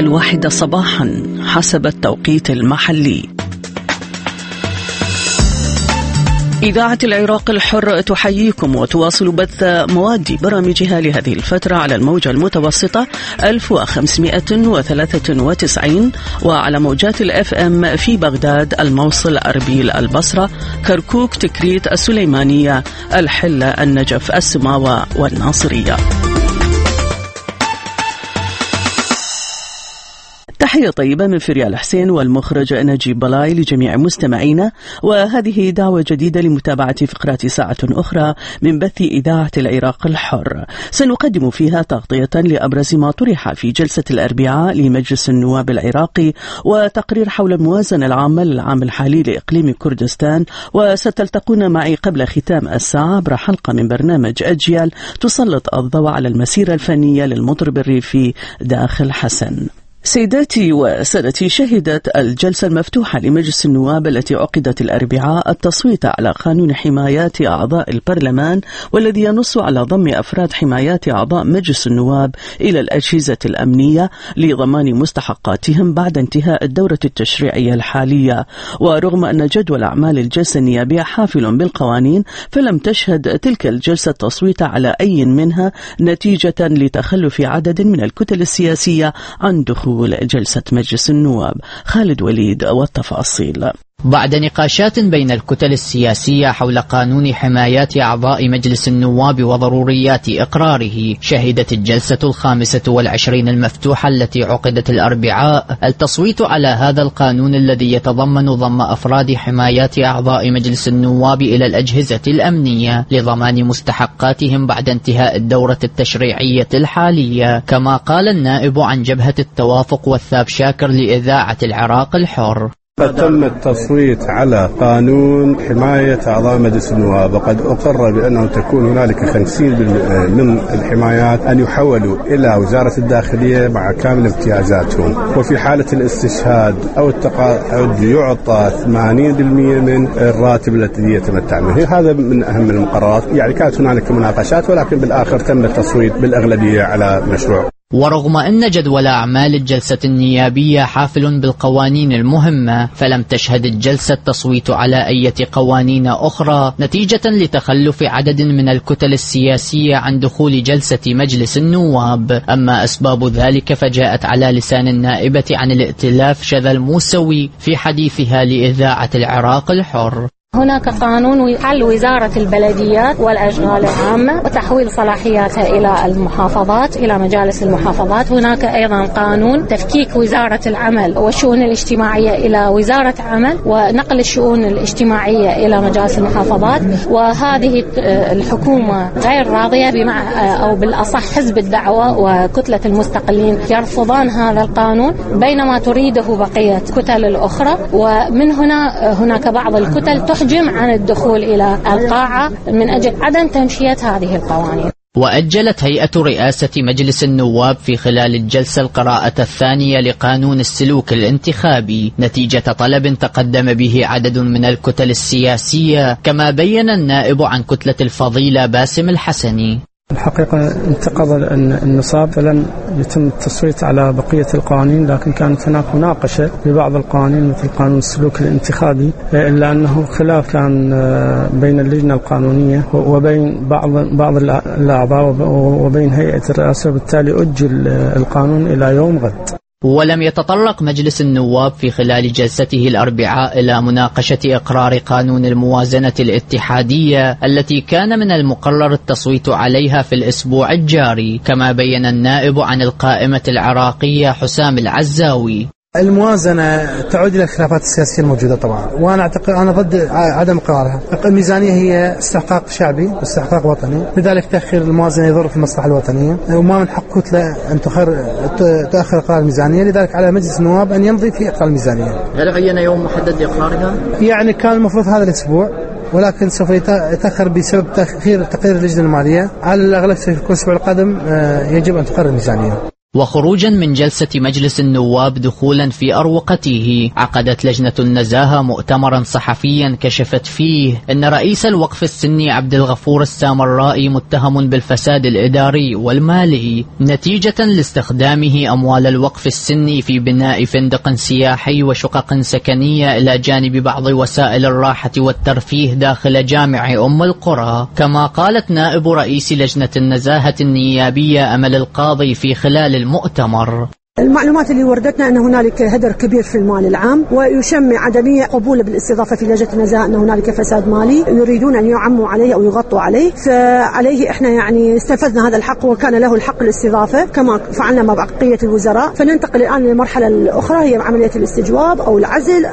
1 صباحا حسب التوقيت المحلي. إذاعة العراق الحر تحييكم وتواصل بث مواد برامجها لهذه الفترة على الموجة المتوسطة 1593 وعلى موجات الأف أم في بغداد، الموصل، أربيل، البصرة، كركوك، تكريت، السليمانية، الحلة، النجف، السماوة والناصرية. تحية طيبة من فريال حسين والمخرج نجيب بلاي لجميع مستمعينا، وهذه دعوة جديدة لمتابعة فقرات ساعة أخرى من بث إذاعة العراق الحر، سنقدم فيها تغطية لأبرز ما طرح في جلسة الأربعاء لمجلس النواب العراقي وتقرير حول الموازنة العامة للعام الحالي لإقليم كردستان، وستلتقون معي قبل ختام الساعة عبر حلقة من برنامج أجيال تسلط الضوء على المسيرة الفنية للمطرب الريفي داخل حسن. سيداتي وسادتي، شهدت الجلسة المفتوحة لمجلس النواب التي عقدت الأربعاء التصويت على قانون حمايات أعضاء البرلمان، والذي ينص على ضم أفراد حمايات أعضاء مجلس النواب إلى الأجهزة الأمنية لضمان مستحقاتهم بعد انتهاء الدورة التشريعية الحالية. ورغم أن جدول أعمال الجلسة النيابية حافل بالقوانين، فلم تشهد تلك الجلسة التصويت على أي منها نتيجة لتخلف عدد من الكتل السياسية عن دخول جلسة مجلس النواب. خالد وليد والتفاصيل. بعد نقاشات بين الكتل السياسية حول قانون حمايات أعضاء مجلس النواب وضروريات إقراره، شهدت الجلسة 25 المفتوحة التي عقدت الأربعاء التصويت على هذا القانون الذي يتضمن ضم أفراد حمايات أعضاء مجلس النواب إلى الأجهزة الأمنية لضمان مستحقاتهم بعد انتهاء الدورة التشريعية الحالية. كما قال النائب عن جبهة التوافق والثاب شاكر لإذاعة العراق الحر: تم التصويت على قانون حماية أعضاء مجلس النواب، وقد أقر بأنه تكون هنالك 50 من الحمايات أن يحولوا إلى وزارة الداخلية مع كامل امتيازاتهم، وفي حالة الاستشهاد أو التقاعد يعطى 80% من الراتب الذي يتمتع به. هذا من أهم المقررات. يعني كانت هنالك مناقشات، ولكن بالآخر تم التصويت بالأغلبية على مشروع. ورغم أن جدول أعمال الجلسة النيابية حافل بالقوانين المهمة، فلم تشهد الجلسة التصويت على أي قوانين أخرى نتيجة لتخلف عدد من الكتل السياسية عن دخول جلسة مجلس النواب. أما أسباب ذلك فجاءت على لسان النائبة عن الائتلاف شذى الموسوي في حديثها لإذاعة العراق الحر: هناك قانون حل وزارة البلديات والأشغال العامة وتحويل صلاحياتها إلى المحافظات، إلى مجالس المحافظات. هناك أيضا قانون تفكيك وزارة العمل والشؤون الاجتماعية إلى وزارة عمل، ونقل الشؤون الاجتماعية إلى مجالس المحافظات. وهذه الحكومة غير راضية، أو بالأصح حزب الدعوة وكتلة المستقلين يرفضان هذا القانون، بينما تريده بقية كتل الأخرى. ومن هناك بعض الكتل تحجم عن الدخول إلى القاعة من أجل عدم تمشية هذه القوانين. وأجلت هيئة رئاسة مجلس النواب في خلال الجلسة القراءة الثانية لقانون السلوك الانتخابي نتيجة طلب تقدم به عدد من الكتل السياسية، كما بين النائب عن كتلة الفضيلة باسم الحسني: الحقيقة انتقض النصاب، فلن يتم التصويت على بقية القوانين، لكن كانت هناك مناقشة ببعض القوانين مثل قانون السلوك الانتخابي، إلا أنه خلاف كان بين اللجنة القانونية وبين بعض الأعضاء وبين هيئة الرئاسة، وبالتالي أجل القانون إلى يوم غد. ولم يتطرق مجلس النواب في خلال جلسته الأربعاء إلى مناقشة إقرار قانون الموازنة الاتحادية التي كان من المقرر التصويت عليها في الأسبوع الجاري، كما بين النائب عن القائمة العراقية حسام العزاوي: الموازنة تعود إلى الخلافات السياسية الموجودة طبعا، وأنا أعتقد أنا ضد عدم إقرارها. الميزانية هي استحقاق شعبي واستحقاق وطني، لذلك تأخير الموازنة يضر في المصلحة الوطنية، وما من حق كتلة أن تأخر إقرار الميزانية، لذلك على مجلس النواب أن يمضي في إقرار الميزانية. هل عين يوم محدد لإقرارها؟ يعني كان المفروض هذا الأسبوع، ولكن سوف يتأخر بسبب تأخير تقرير اللجنة المالية. على الأغلب في الأسبوع القادم يجب أن تقرر الميزانية. وخروجا من جلسة مجلس النواب دخولا في أروقته، عقدت لجنة النزاهة مؤتمرا صحفيا كشفت فيه أن رئيس الوقف السني عبد الغفور السامرائي متهم بالفساد الإداري والمالي نتيجة لاستخدامه أموال الوقف السني في بناء فندق سياحي وشقق سكنية إلى جانب بعض وسائل الراحة والترفيه داخل جامع أم القرى. كما قالت نائب رئيس لجنة النزاهة النيابية أمل القاضي في خلال المؤتمر: المعلومات اللي وردتنا أن هنالك هدر كبير في المال العام، ويشمع عدمية قبول بالاستضافة في لجنة النزاهة أن هنالك فساد مالي يريدون أن يعموا عليه أو يغطوا عليه، فعليه إحنا يعني استنفذنا هذا الحق وكان له الحق الاستضافة كما فعلنا مع بقية الوزراء. فننتقل الآن للمرحلة الأخرى هي عملية الاستجواب أو العزل.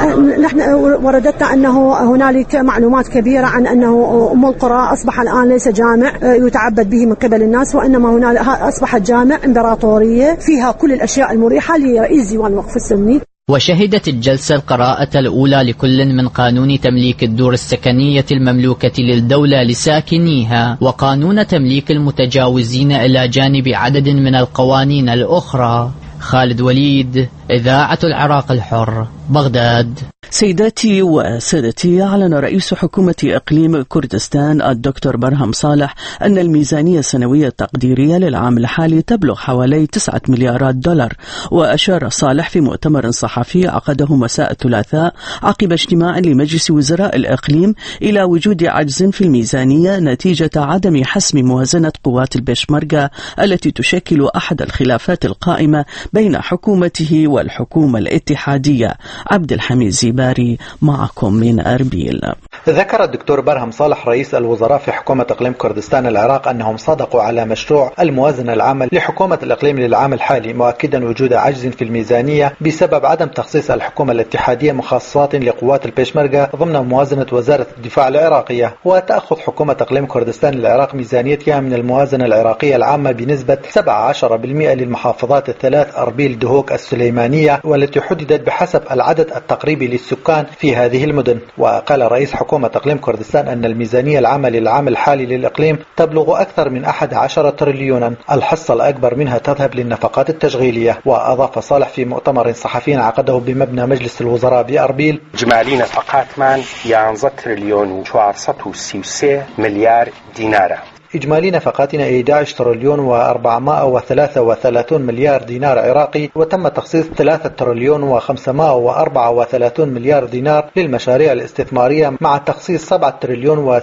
نحن وردتنا أنه هنالك معلومات كبيرة عن أنه أم القرى أصبح الآن ليس جامع يتعبد به من قبل الناس، وإنما هنالك أصبحت جامع إمبراطورية فيها كل الأشياء المريحة لرئيس ديوان الوقف السني. وشهدت الجلسة القراءة الأولى لكل من قانون تمليك الدور السكنية المملوكة للدولة لساكنيها وقانون تمليك المتجاوزين إلى جانب عدد من القوانين الأخرى. خالد وليد، إذاعة العراق الحر، بغداد. سيداتي وسادتي، أعلن رئيس حكومة إقليم كردستان الدكتور برهم صالح أن الميزانية السنوية التقديرية للعام الحالي تبلغ حوالي 9 مليارات دولار. وأشار صالح في مؤتمر صحفي عقده مساء الثلاثاء عقب اجتماع لمجلس وزراء الإقليم إلى وجود عجز في الميزانية نتيجة عدم حسم موازنة قوات البيشمركة التي تشكل أحد الخلافات القائمة بين حكومته والحكومة الاتحادية. عبد الحميد زيباري معكم من أربيل. ذكر الدكتور برهم صالح رئيس الوزراء في حكومة إقليم كردستان العراق أنهم صادقوا على مشروع الموازنة العامة لحكومة الإقليم للعام الحالي، مؤكدا وجود عجز في الميزانية بسبب عدم تخصيص الحكومة الاتحادية مخصصات لقوات البيشمركة ضمن موازنة وزارة الدفاع العراقية، وتأخذ حكومة إقليم كردستان العراق ميزانيتها من الموازنة العراقية العامة بنسبة 17% للمحافظات الثلاث أربيل، دهوك، السليمانية، والتي حددت بحسب العدد التقريبي للسكان في هذه المدن. وقال رئيس حكومة إقليم كردستان أن الميزانية العامة للعام الحالي للإقليم تبلغ أكثر من 11 تريليونا، الحصة الأكبر منها تذهب للنفقات التشغيلية. وأضاف صالح في مؤتمر صحفي عقده بمبنى مجلس الوزراء بأربيل: إجمالي نفقات من 11 تريليون و433 مليار دينار. إجمالي نفقاتنا 11 تريليون و433 مليار دينار عراقي، وتم تخصيص 3 تريليون و534 مليار دينار للمشاريع الاستثمارية، مع تخصيص 7 تريليون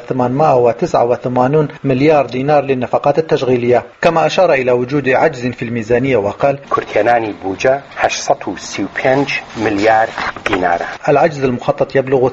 و889 مليار دينار للنفقات التشغيلية. كما أشار إلى وجود عجز في الميزانية وقال: كرتياناني بوجا 835 مليار دينار. العجز المخطط يبلغ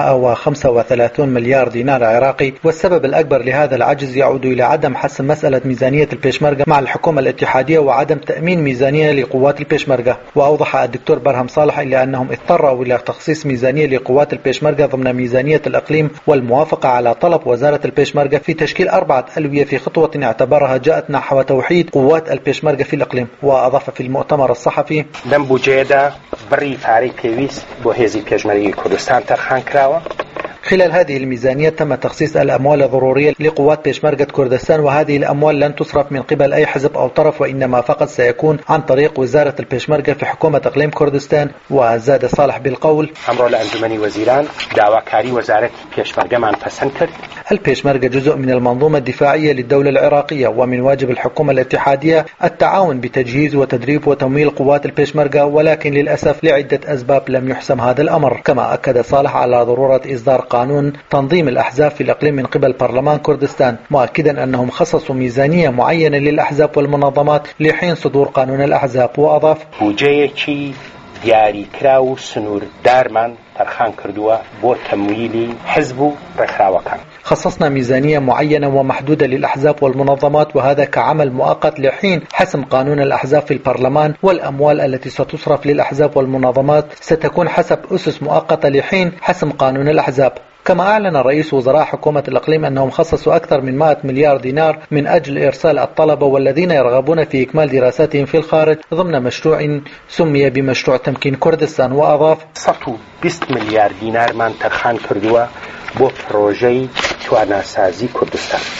835 مليار دينار عراقي، والسبب الأكبر لهذا العجز يعود إلى عدم حسم مسألة ميزانية البيشمركة مع الحكومة الاتحادية وعدم تأمين ميزانية لقوات البيشمركة. وأوضح الدكتور برهم صالح إلا أنهم اضطروا إلى تخصيص ميزانية لقوات البيشمركة ضمن ميزانية الإقليم، والموافقة على طلب وزارة البيشمركة في تشكيل 4 ألوية في خطوة اعتبرها جاءت نحو توحيد قوات البيشمركة في الإقليم. وأضاف في المؤتمر الصحفي: لم بوجيدا بري فاري بيويس بوهيزي بيشمركة كردستان ترخان كراوة. خلال هذه الميزانية تم تخصيص الأموال الضرورية لقوات بيشمركة كردستان، وهذه الأموال لن تصرف من قبل أي حزب أو طرف، وإنما فقط سيكون عن طريق وزارة البيشمركة في حكومة إقليم كردستان. وزاد صالح بالقول: أمر لأنجمني وزيران دعواكاري وزارة بيشمركة من فسنتر. البيشمركة جزء من المنظومة الدفاعية للدولة العراقية، ومن واجب الحكومة الاتحادية التعاون بتجهيز وتدريب وتمويل قوات البيشمركة، ولكن للأسف لعدة أسباب لم يحسم هذا الأمر. كما أكد صالح على ضرورة إصدار قانون تنظيم الأحزاب في الإقليم من قبل برلمان كردستان، مؤكدا أنهم خصصوا ميزانية معينة للأحزاب والمنظمات لحين صدور قانون الأحزاب. وأضاف: بوجيكي دياري كراو سنور دارمان ترخان كردوا بو تمويلي حزب رخراوكان. خصصنا ميزانية معينة ومحدودة للأحزاب والمنظمات، وهذا كعمل مؤقت لحين حسم قانون الأحزاب في البرلمان، والأموال التي ستصرف للأحزاب والمنظمات ستكون حسب أسس مؤقتة لحين حسم قانون الأحزاب. كما أعلن رئيس وزراء حكومة الإقليم أنهم خصصوا أكثر من 100 مليار دينار من أجل إرسال الطلبة والذين يرغبون في إكمال دراساتهم في الخارج ضمن مشروع سمي بمشروع تمكين كردستان. وأضاف: 120 مليار دينار من ترخان كردوا بو بروجي تواناسازي كردستان.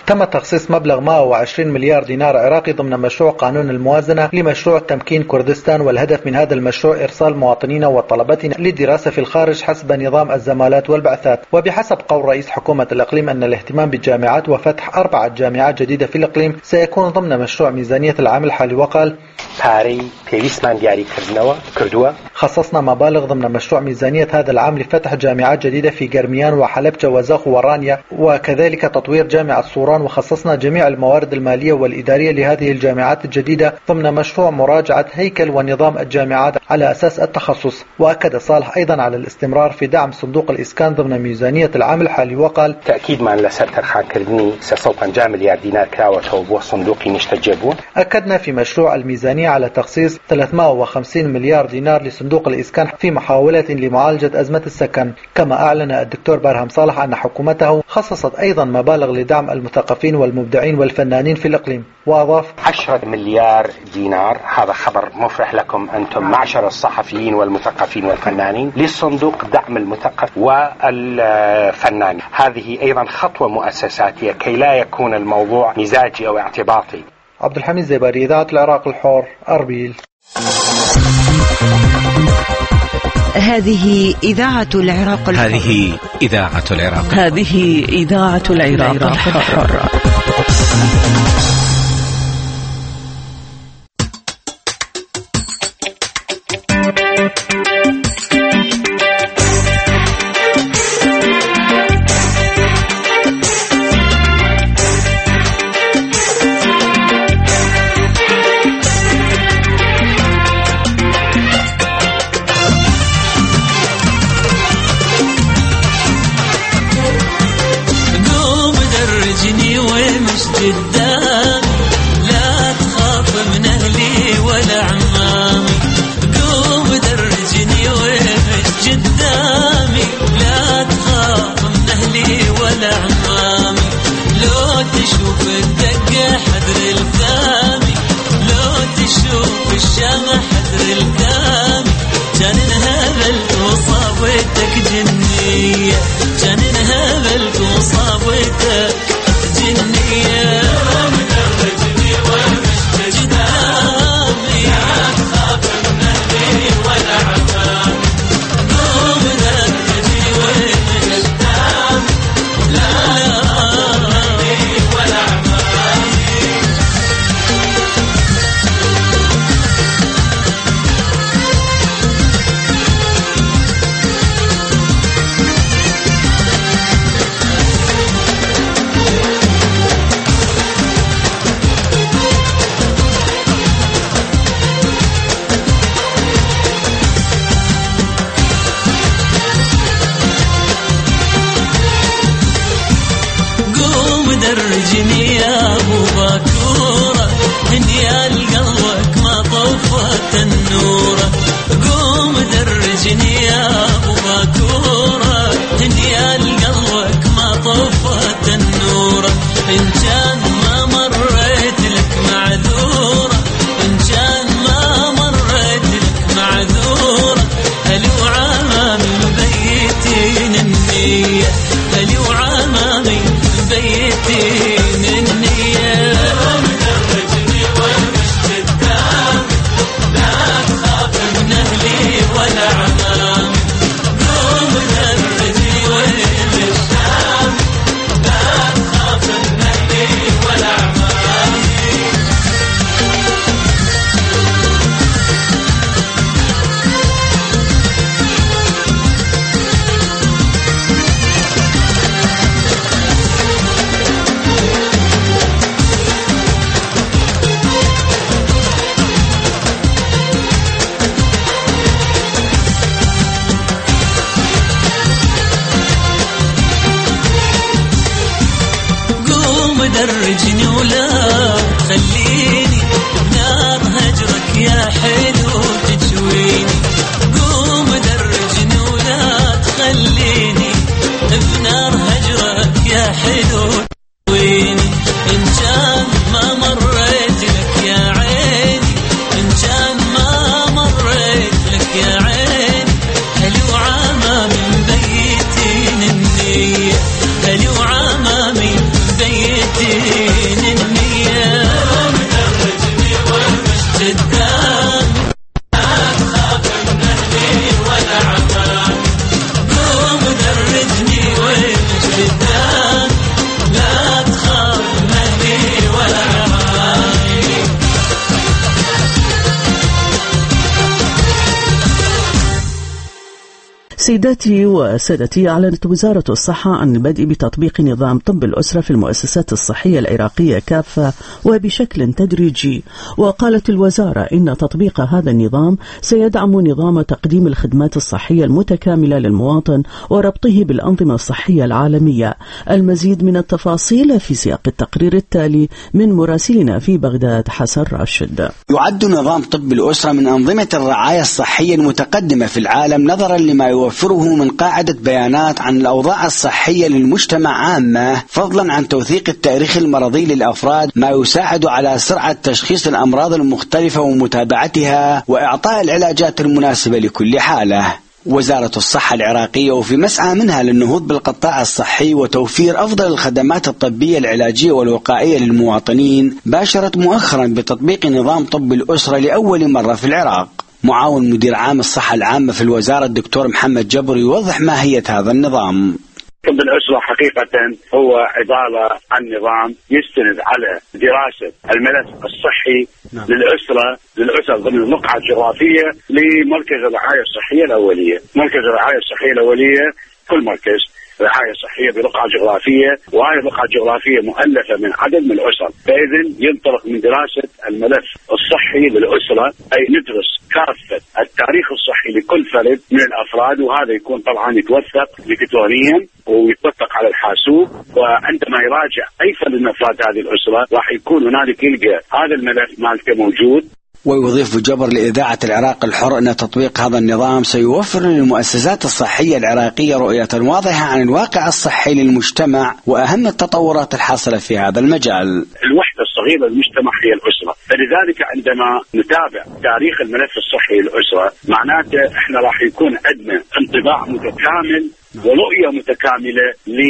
تم تخصيص مبلغ 120 مليار دينار عراقي ضمن مشروع قانون الموازنة لمشروع تمكين كردستان، والهدف من هذا المشروع إرسال مواطنين وطلبتنا للدراسة في الخارج حسب نظام الزمالات والبعثات. وبحسب قول رئيس حكومة الإقليم أن الاهتمام بالجامعات وفتح 4 جامعات جديدة في الإقليم سيكون ضمن مشروع ميزانية العام الحالي. وقال خصصنا مبالغ ضمن مشروع ميزانية هذا العام لفتح جامعات جديدة في قرميان وحلب جوازاخ ورانيا، وكذلك تطوير جامعة صوران، وخصصنا جميع الموارد المالية والإدارية لهذه الجامعات الجديدة ضمن مشروع مراجعة هيكل ونظام الجامعات على أساس التخصص. وأكد صالح أيضا على الاستمرار في دعم صندوق الإسكان ضمن ميزانية العام الحالي. وقال تأكيد مع لسرتر خانكردني 350 مليار دينار كراوة وصندوقي نشتجبون. أكدنا في مشروع الميزانية على تخصيص 350 مليار دينار لصندوق الإسكان في محاولة لمعالجة أزمة السكن. كما أعلن الدكتور برهم صالح أن حكومته خصصت أيضا مبالغ لدعم المثقفين والمبدعين والفنانين في الإقليم. وأضاف 10 مليار دينار، هذا خبر مفرح لكم أنتم معشر الصحفيين والمثقفين والفنانين، للصندوق دعم المثقف والفنان. هذه أيضا خطوة مؤسساتية كي لا يكون الموضوع مزاجي أو اعتباطي. عبد الحميد زيباري، إذاعة العراق الحر، أربيل. هذه إذاعة العراق الحر. هذه إذاعة العراق. هذه إذاعة العراق الحر. درجني ولا خليني بنار هجرك يا حلو تجويني. قوم درجني ولا تخليني بنار هجرك يا حلو تجويني. إن كان ما مريت لك يا عيني، إن كان ما مريت لك يا عيني، هلو عمامي مبيتين النية، هلو عمامي مبيتين سيداتي وسادتي، أعلنت وزارة الصحة عن البدء بتطبيق نظام طب الأسرة في المؤسسات الصحية العراقية كافة وبشكل تدريجي. وقالت الوزارة إن تطبيق هذا النظام سيدعم نظام تقديم الخدمات الصحية المتكاملة للمواطن وربطه بالأنظمة الصحية العالمية. المزيد من التفاصيل في سياق التقرير التالي من مراسلنا في بغداد حسن راشد. يعد نظام طب الأسرة من أنظمة الرعاية الصحية المتقدمة في العالم نظرا لما يوفره من قاعدة بيانات عن الأوضاع الصحية للمجتمع عامة، فضلا عن توثيق التاريخ المرضي للأفراد، ما يساعد على سرعة تشخيص الأمراض المختلفة ومتابعتها وإعطاء العلاجات المناسبة لكل حالة. وزارة الصحة العراقية وفي مسعى منها للنهوض بالقطاع الصحي وتوفير أفضل الخدمات الطبية العلاجية والوقائية للمواطنين، باشرت مؤخرا بتطبيق نظام طب الأسرة لأول مرة في العراق. معاون مدير عام الصحة العامة في الوزارة الدكتور محمد جبر يوضح ماهية هذا النظام. طب الأسرة حقيقة هو عبارة عن نظام يستند على دراسة الملف الصحي للأسر ضمن النقعة الجغرافية لمركز الرعاية الصحية الأولية. مركز الرعاية الصحية الأولية كل مركز رعاية صحية بنقعة جغرافية، وهذه النقعة الجغرافية مؤلفة من عدد من الأسر، فإذن ينطلق من دراسة الملف الصحي للأسرة، أي ندرس كافة التاريخ الصحي لكل فرد من الأفراد، وهذا يكون طبعا يتوثق إلكترونيا ويتوثق على الحاسوب، وعندما يراجع أي فرد من أفراد هذه الأسرة راح يكون هنالك يلقى هذا الملف مالته موجود. ويضيف جبر لإذاعة العراق الحر أن تطبيق هذا النظام سيوفر للمؤسسات الصحية العراقية رؤية واضحة عن الواقع الصحي للمجتمع وأهم التطورات الحاصلة في هذا المجال. الوحدة الصغيرة للمجتمع هي الأسرة، فلذلك عندما نتابع تاريخ الملف الصحي للأسرة معناته احنا راح يكون عندنا انطباع متكامل ورؤية متكاملة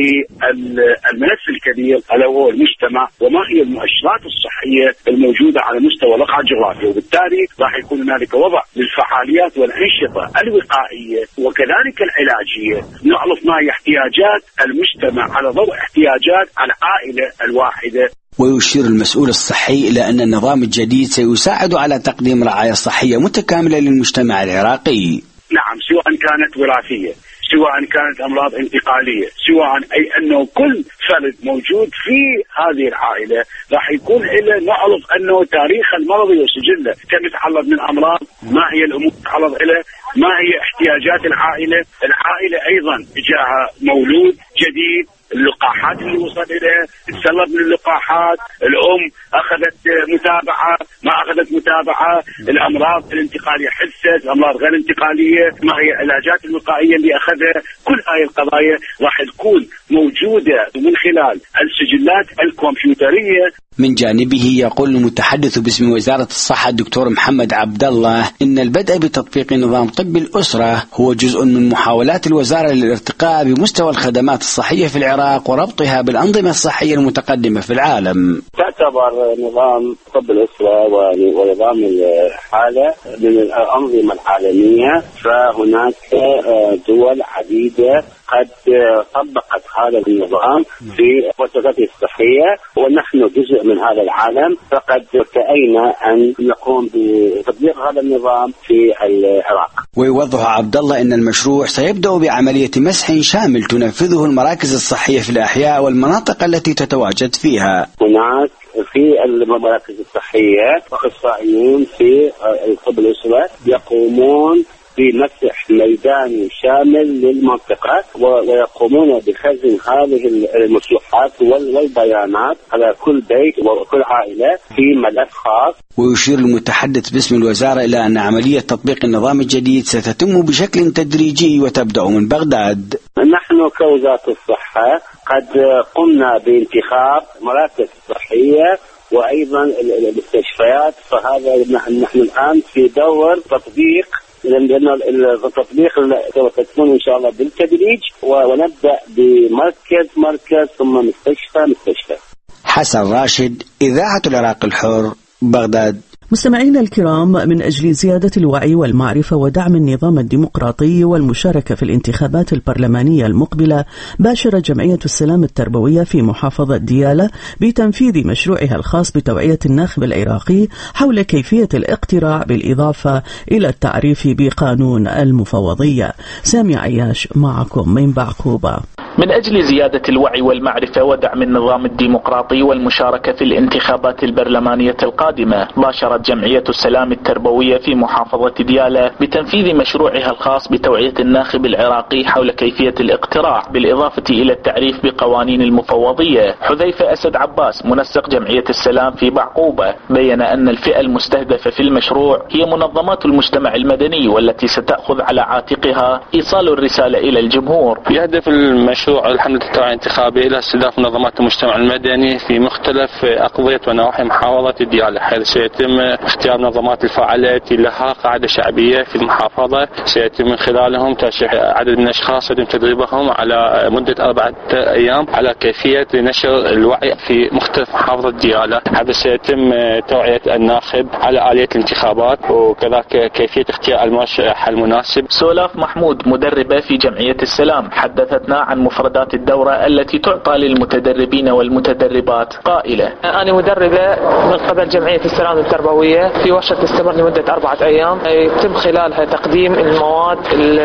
للملف الكبير على هو المجتمع وما هي المؤشرات الصحية الموجودة على مستوى الواقع الجغرافي، وبالتالي راح يكون هنالك وضع للفعاليات والأنشطة الوقائية وكذلك العلاجية، نعرف ما هي احتياجات المجتمع على ضوء احتياجات العائلة الواحدة. ويشير المسؤول الصحي إلى أن النظام الجديد سيساعد على تقديم رعاية صحية متكاملة للمجتمع العراقي. نعم، سواء كانت وراثية، سواء كانت أمراض انتقالية، سواء أي أنه كل فرد موجود في هذه العائلة راح يكون له نعرف أنه تاريخ المرضي وسجله كم يتعرض من أمراض، ما هي الأمور يتعرض إليه، ما هي احتياجات العائلة أيضا جاءها مولود جديد، اللقاحات اللي وصل إليه، تسلب من اللقاحات، الأم أخذت متابعة ما أخذت متابعة، الأمراض الانتقالية حست، الأمراض غير انتقالية، ما هي العلاجات الوقائية اللي أخذها، كل هاي القضايا راح تكون موجودة من خلال السجلات الكمبيوترية. من جانبه يقول المتحدث باسم وزارة الصحة الدكتور محمد عبد الله إن البدء بتطبيق نظام طب الأسرة هو جزء من محاولات الوزارة للارتقاء بمستوى الخدمات الصحية في العراق وربطها بالأنظمة الصحية المتقدمة في العالم. تعتبر نظام طب الأسرة ونظام الحالة من الأنظمة العالمية، فهناك دول عديدة قد طبقت هذا النظام في مؤسساتها الصحية، ونحن جزء من هذا العالم، فقد ارتأينا أن نقوم بتطبيق هذا النظام في العراق. ويوضح عبد الله أن المشروع سيبدأ بعملية مسح شامل تنفذه المراكز الصحية في الأحياء والمناطق التي تتواجد فيها. هناك في المراكز الصحية أخصائيين في طب الأسرة يقومون بمسح ميداني شامل للمنطقة، ويقومون بخزن هذه المصطلحات والبيانات على كل بيت وكل عائلة في ملف خاص. ويشير المتحدث باسم الوزارة إلى أن عملية تطبيق النظام الجديد ستتم بشكل تدريجي وتبدأ من بغداد. نحن كوزارة الصحة قد قمنا بانتخاب مراكز صحية وأيضا المستشفيات، فهذا نحن الآن في دور تطبيق، لأن التطبيق تكون إن شاء الله بالتدريج، ونبدأ بمركز ثم مستشفى. حسن راشد، إذاعة العراق الحر، بغداد. مستمعينا الكرام، من أجل زيادة الوعي والمعرفة ودعم النظام الديمقراطي والمشاركة في الانتخابات البرلمانية المقبلة، باشرت جمعية السلام التربوية في محافظة ديالى بتنفيذ مشروعها الخاص بتوعية الناخب العراقي حول كيفية الاقتراع بالإضافة إلى التعريف بقانون المفوضية. سامي عياش معكم من بعقوبة. من أجل زيادة الوعي والمعرفة ودعم النظام الديمقراطي والمشاركة في الانتخابات البرلمانية القادمة، باشرت جمعية السلام التربوية في محافظة ديالى بتنفيذ مشروعها الخاص بتوعية الناخب العراقي حول كيفية الاقتراع بالإضافة إلى التعريف بقوانين المفوضية. حذيفة أسد عباس منسق جمعية السلام في بعقوبة بين أن الفئة المستهدفة في المشروع هي منظمات المجتمع المدني، والتي ستأخذ على عاتقها إيصال الرسالة إلى الجمهور. يهدف المشروع الحملة التوعية الانتخابية إلى استهداف منظمات المجتمع المدني في مختلف أقضية ونواحي محافظة ديالى، حيث سيتم اختيار منظمات الفاعلة التي لها قاعدة شعبية في المحافظة، سيتم من خلالهم ترشيح عدد من الأشخاص يتم تدريبهم على مدة 4 أيام على كيفية نشر الوعي في مختلف محافظة ديالى. هذا سيتم توعية الناخب على آلية الانتخابات وكذلك كيفية اختيار المرشح المناسب. سولاف محمود مدربة في جمعية السلام حدثتنا عن مفردات الدورة التي تعطى للمتدربين والمتدربات قائلة: أنا مدربة من قبل جمعية السلام التربوية في ورشة تستمر لمدة 4 أيام، يتم خلالها تقديم المواد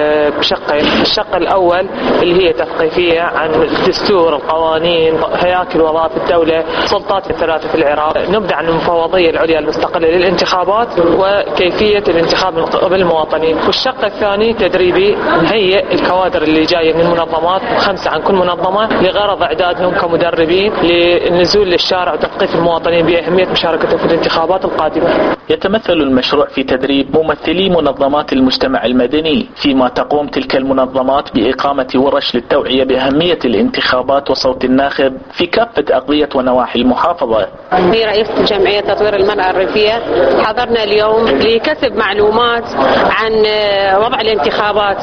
بشقين. الشق الأول اللي هي تثقيفية عن الدستور، القوانين، هياكل وظائف الدولة، سلطات الثلاثة في العراق. نبدأ عن المفوضية العليا المستقلة للانتخابات وكيفية الانتخاب من المواطنين. والشق الثاني تدريبي، نهيئ الكوادر اللي جاية من المنظمات 5 عن كل منظمة لغرض إعدادهم كمدربين للنزول للشارع وتثقيف المواطنين بأهمية مشاركتهم في الانتخابات القادمة. يتمثل المشروع في تدريب ممثلي منظمات المجتمع المدني، فيما تقوم تلك المنظمات بإقامة ورش للتوعية بأهمية الانتخابات وصوت الناخب في كافة أقضية ونواحي المحافظة. في رئيس جمعية تطوير المرأة الريفية، حضرنا اليوم لكسب معلومات عن وضع الانتخابات،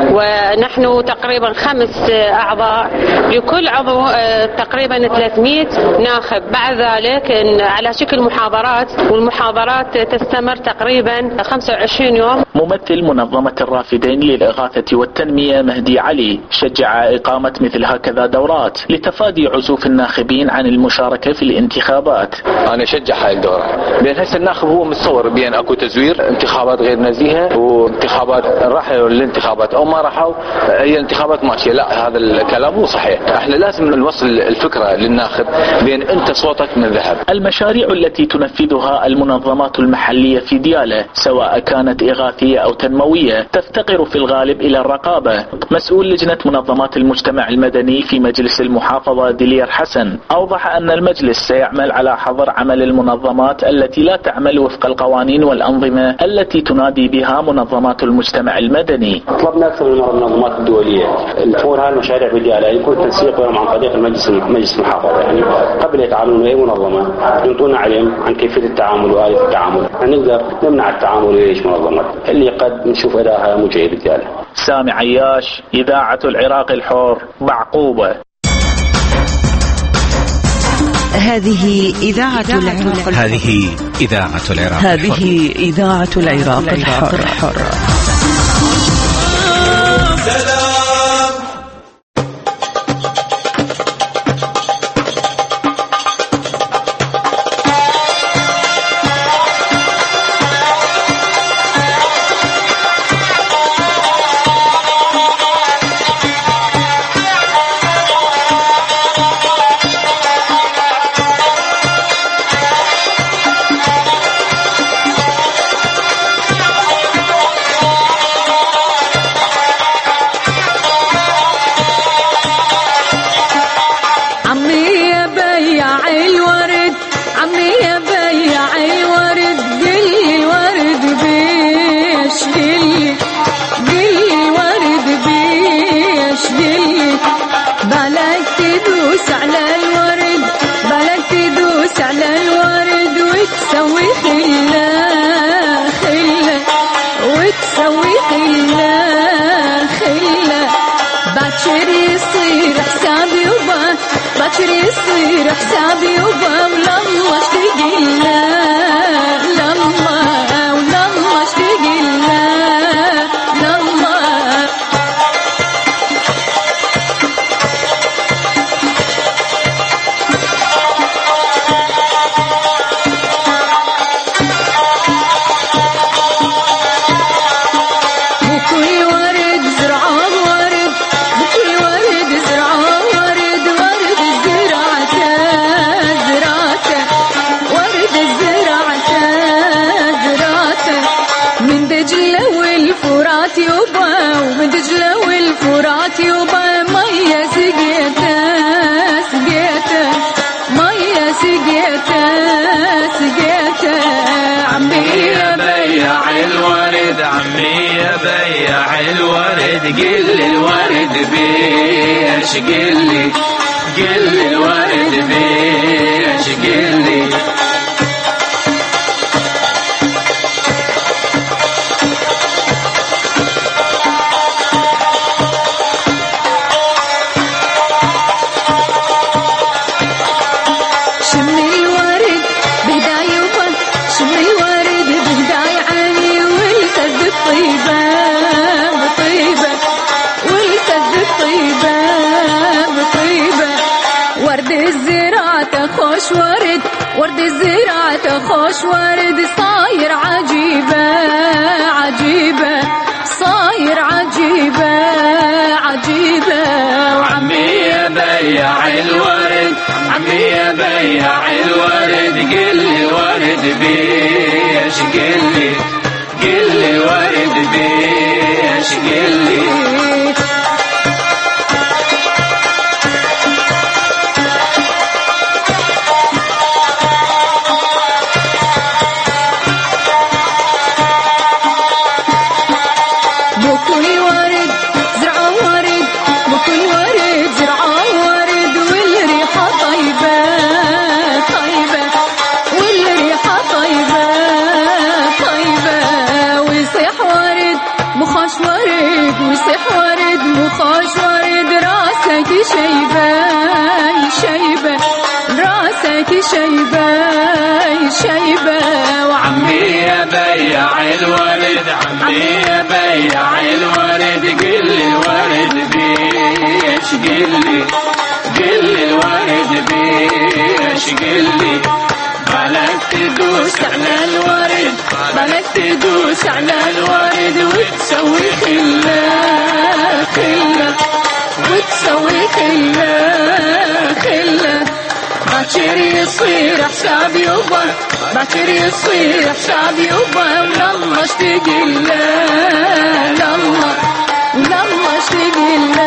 ونحن تقريبا 5 أعضاء، لكل عضو تقريبا 300 ناخب. بعد ذلك على شكل محاضرات، والمحاضرات تستمر تقريبا 25 يوم. ممثل منظمة الرافدين للإغاثة والتنمية مهدي علي شجع إقامة مثل هكذا دورات لتفادي عزوف الناخبين عن المشاركة في الانتخابات. أنا أشجع هاي الدورة، لأن هسه الناخب هو متصور بأن أكو تزوير، انتخابات غير نزيهة، وانتخابات راحوا الانتخابات أو ما راحوا هي انتخابات ماشية. لا، هذا الكلام مو صحيح. احنا لازم نوصل الفكرة للناخب بأن أنت صوتك من ذهب. المشاريع التي تنفذها المنظمات المحلية في ديالى سواء كانت إغاثية أو تنموية تفتقر في الغالب إلى الرقابة. مسؤول لجنة منظمات المجتمع المدني في مجلس المحافظة دلير حسن أوضح أن المجلس سيعمل على حظر عمل المنظمات التي لا تعمل وفق القوانين والأنظمة التي تنادي بها منظمات المجتمع المدني. طلبنا أكثر من المنظمات الدولية تكون هذه المشاريع في ديالى يكون تنسيق عن طريق مجلس المحافظة، يعني قبل يتعاملون أي منظمة ينطونا علم عن كيفية التعامل وآلية التعامل، نقدر نمنع التعامل ويش منظمات اللي قد نشوف أداءها مو جيد ديالى. سامي عياش، إذاعة العراق الحر، بعقوبة. هذه إذاعة العراق الحر. هذه إذاعة العراق الحر. هذه إذاعة العراق الحر. باكر يصير حسابي وباب لما اشتاق له لما سقيت يوبا مية سقيته مية سقيته عمي يا بياع الورد عمي يا بياع الورد قل الورد بيش قل الورد بيش قل ورد الزراعة خوش ورد صاير عجيبة صاير عجيبة وعمي يا بياع الورد عمي يا بياع الورد قل الورد بيش قل الورد بيش قل شيبة وعمي يا بياع الورد عمي يا بياع الورد قل الورد بيش قل الورد بيش قل بالك تدوس على الورد بالك تدوس على الورد وتسوي خلة وتسوي خلة باكر يصير حساب يوبا باكر يصير حساب يوبا والله اشتاق له والله اشتاق له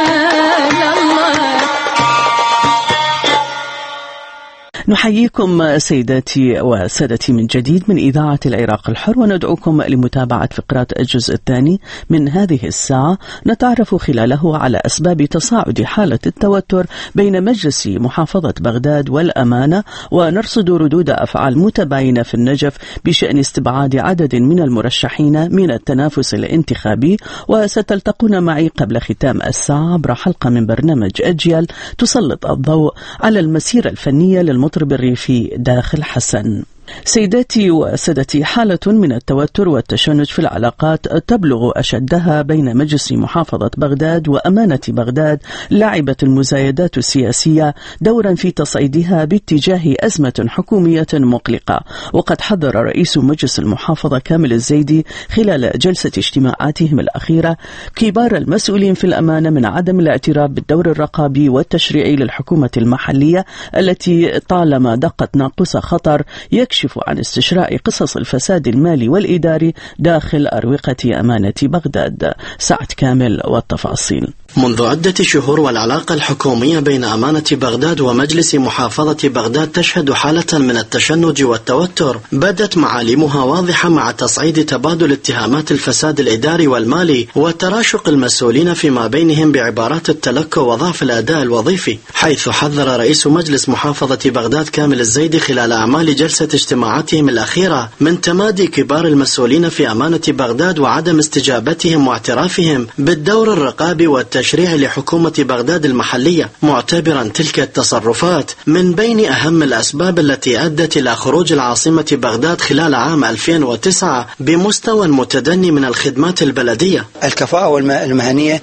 نحييكم سيداتي وسادتي من جديد من إذاعة العراق الحر، وندعوكم لمتابعة فقرات الجزء الثاني من هذه الساعة نتعرف خلاله على أسباب تصاعد حالة التوتر بين مجلس محافظة بغداد والأمانة، ونرصد ردود أفعال متباينة في النجف بشأن استبعاد عدد من المرشحين من التنافس الانتخابي. وستلتقون معي قبل ختام الساعة عبر حلقة من برنامج أجيال تسلط الضوء على المسيرة الفنية للمطرب الريفي داخل حسن. سيداتي وسادتي، حالة من التوتر والتشنج في العلاقات تبلغ أشدها بين مجلس محافظة بغداد وأمانة بغداد. لعبت المزايدات السياسية دورا في تصعيدها باتجاه أزمة حكومية مقلقة. وقد حذر رئيس مجلس المحافظة كامل الزيدي خلال جلسة اجتماعاتهم الأخيرة كبار المسؤولين في الأمانة من عدم الاعتراف بالدور الرقابي والتشريعي للحكومة المحلية التي طالما دقت ناقوس خطر يكشف عن استشراء قصص الفساد المالي والإداري داخل أروقة أمانة بغداد. سعد كامل والتفاصيل. منذ عدة شهور والعلاقة الحكومية بين أمانة بغداد ومجلس محافظة بغداد تشهد حالة من التشنج والتوتر بدت معالمها واضحة مع تصعيد تبادل اتهامات الفساد الإداري والمالي وتراشق المسؤولين فيما بينهم بعبارات التلكؤ وضعف الأداء الوظيفي، حيث حذر رئيس مجلس محافظة بغداد كامل الزيدي خلال أعمال جلسة اجتماعاتهم الأخيرة من تمادي كبار المسؤولين في أمانة بغداد وعدم استجابتهم واعترافهم بالدور الرقابي والتشريعي لحكومة بغداد المحلية، معتبرا تلك التصرفات من بين أهم الأسباب التي أدت إلى خروج العاصمة بغداد خلال عام 2009 بمستوى متدني من الخدمات البلدية. الكفاءة المهنية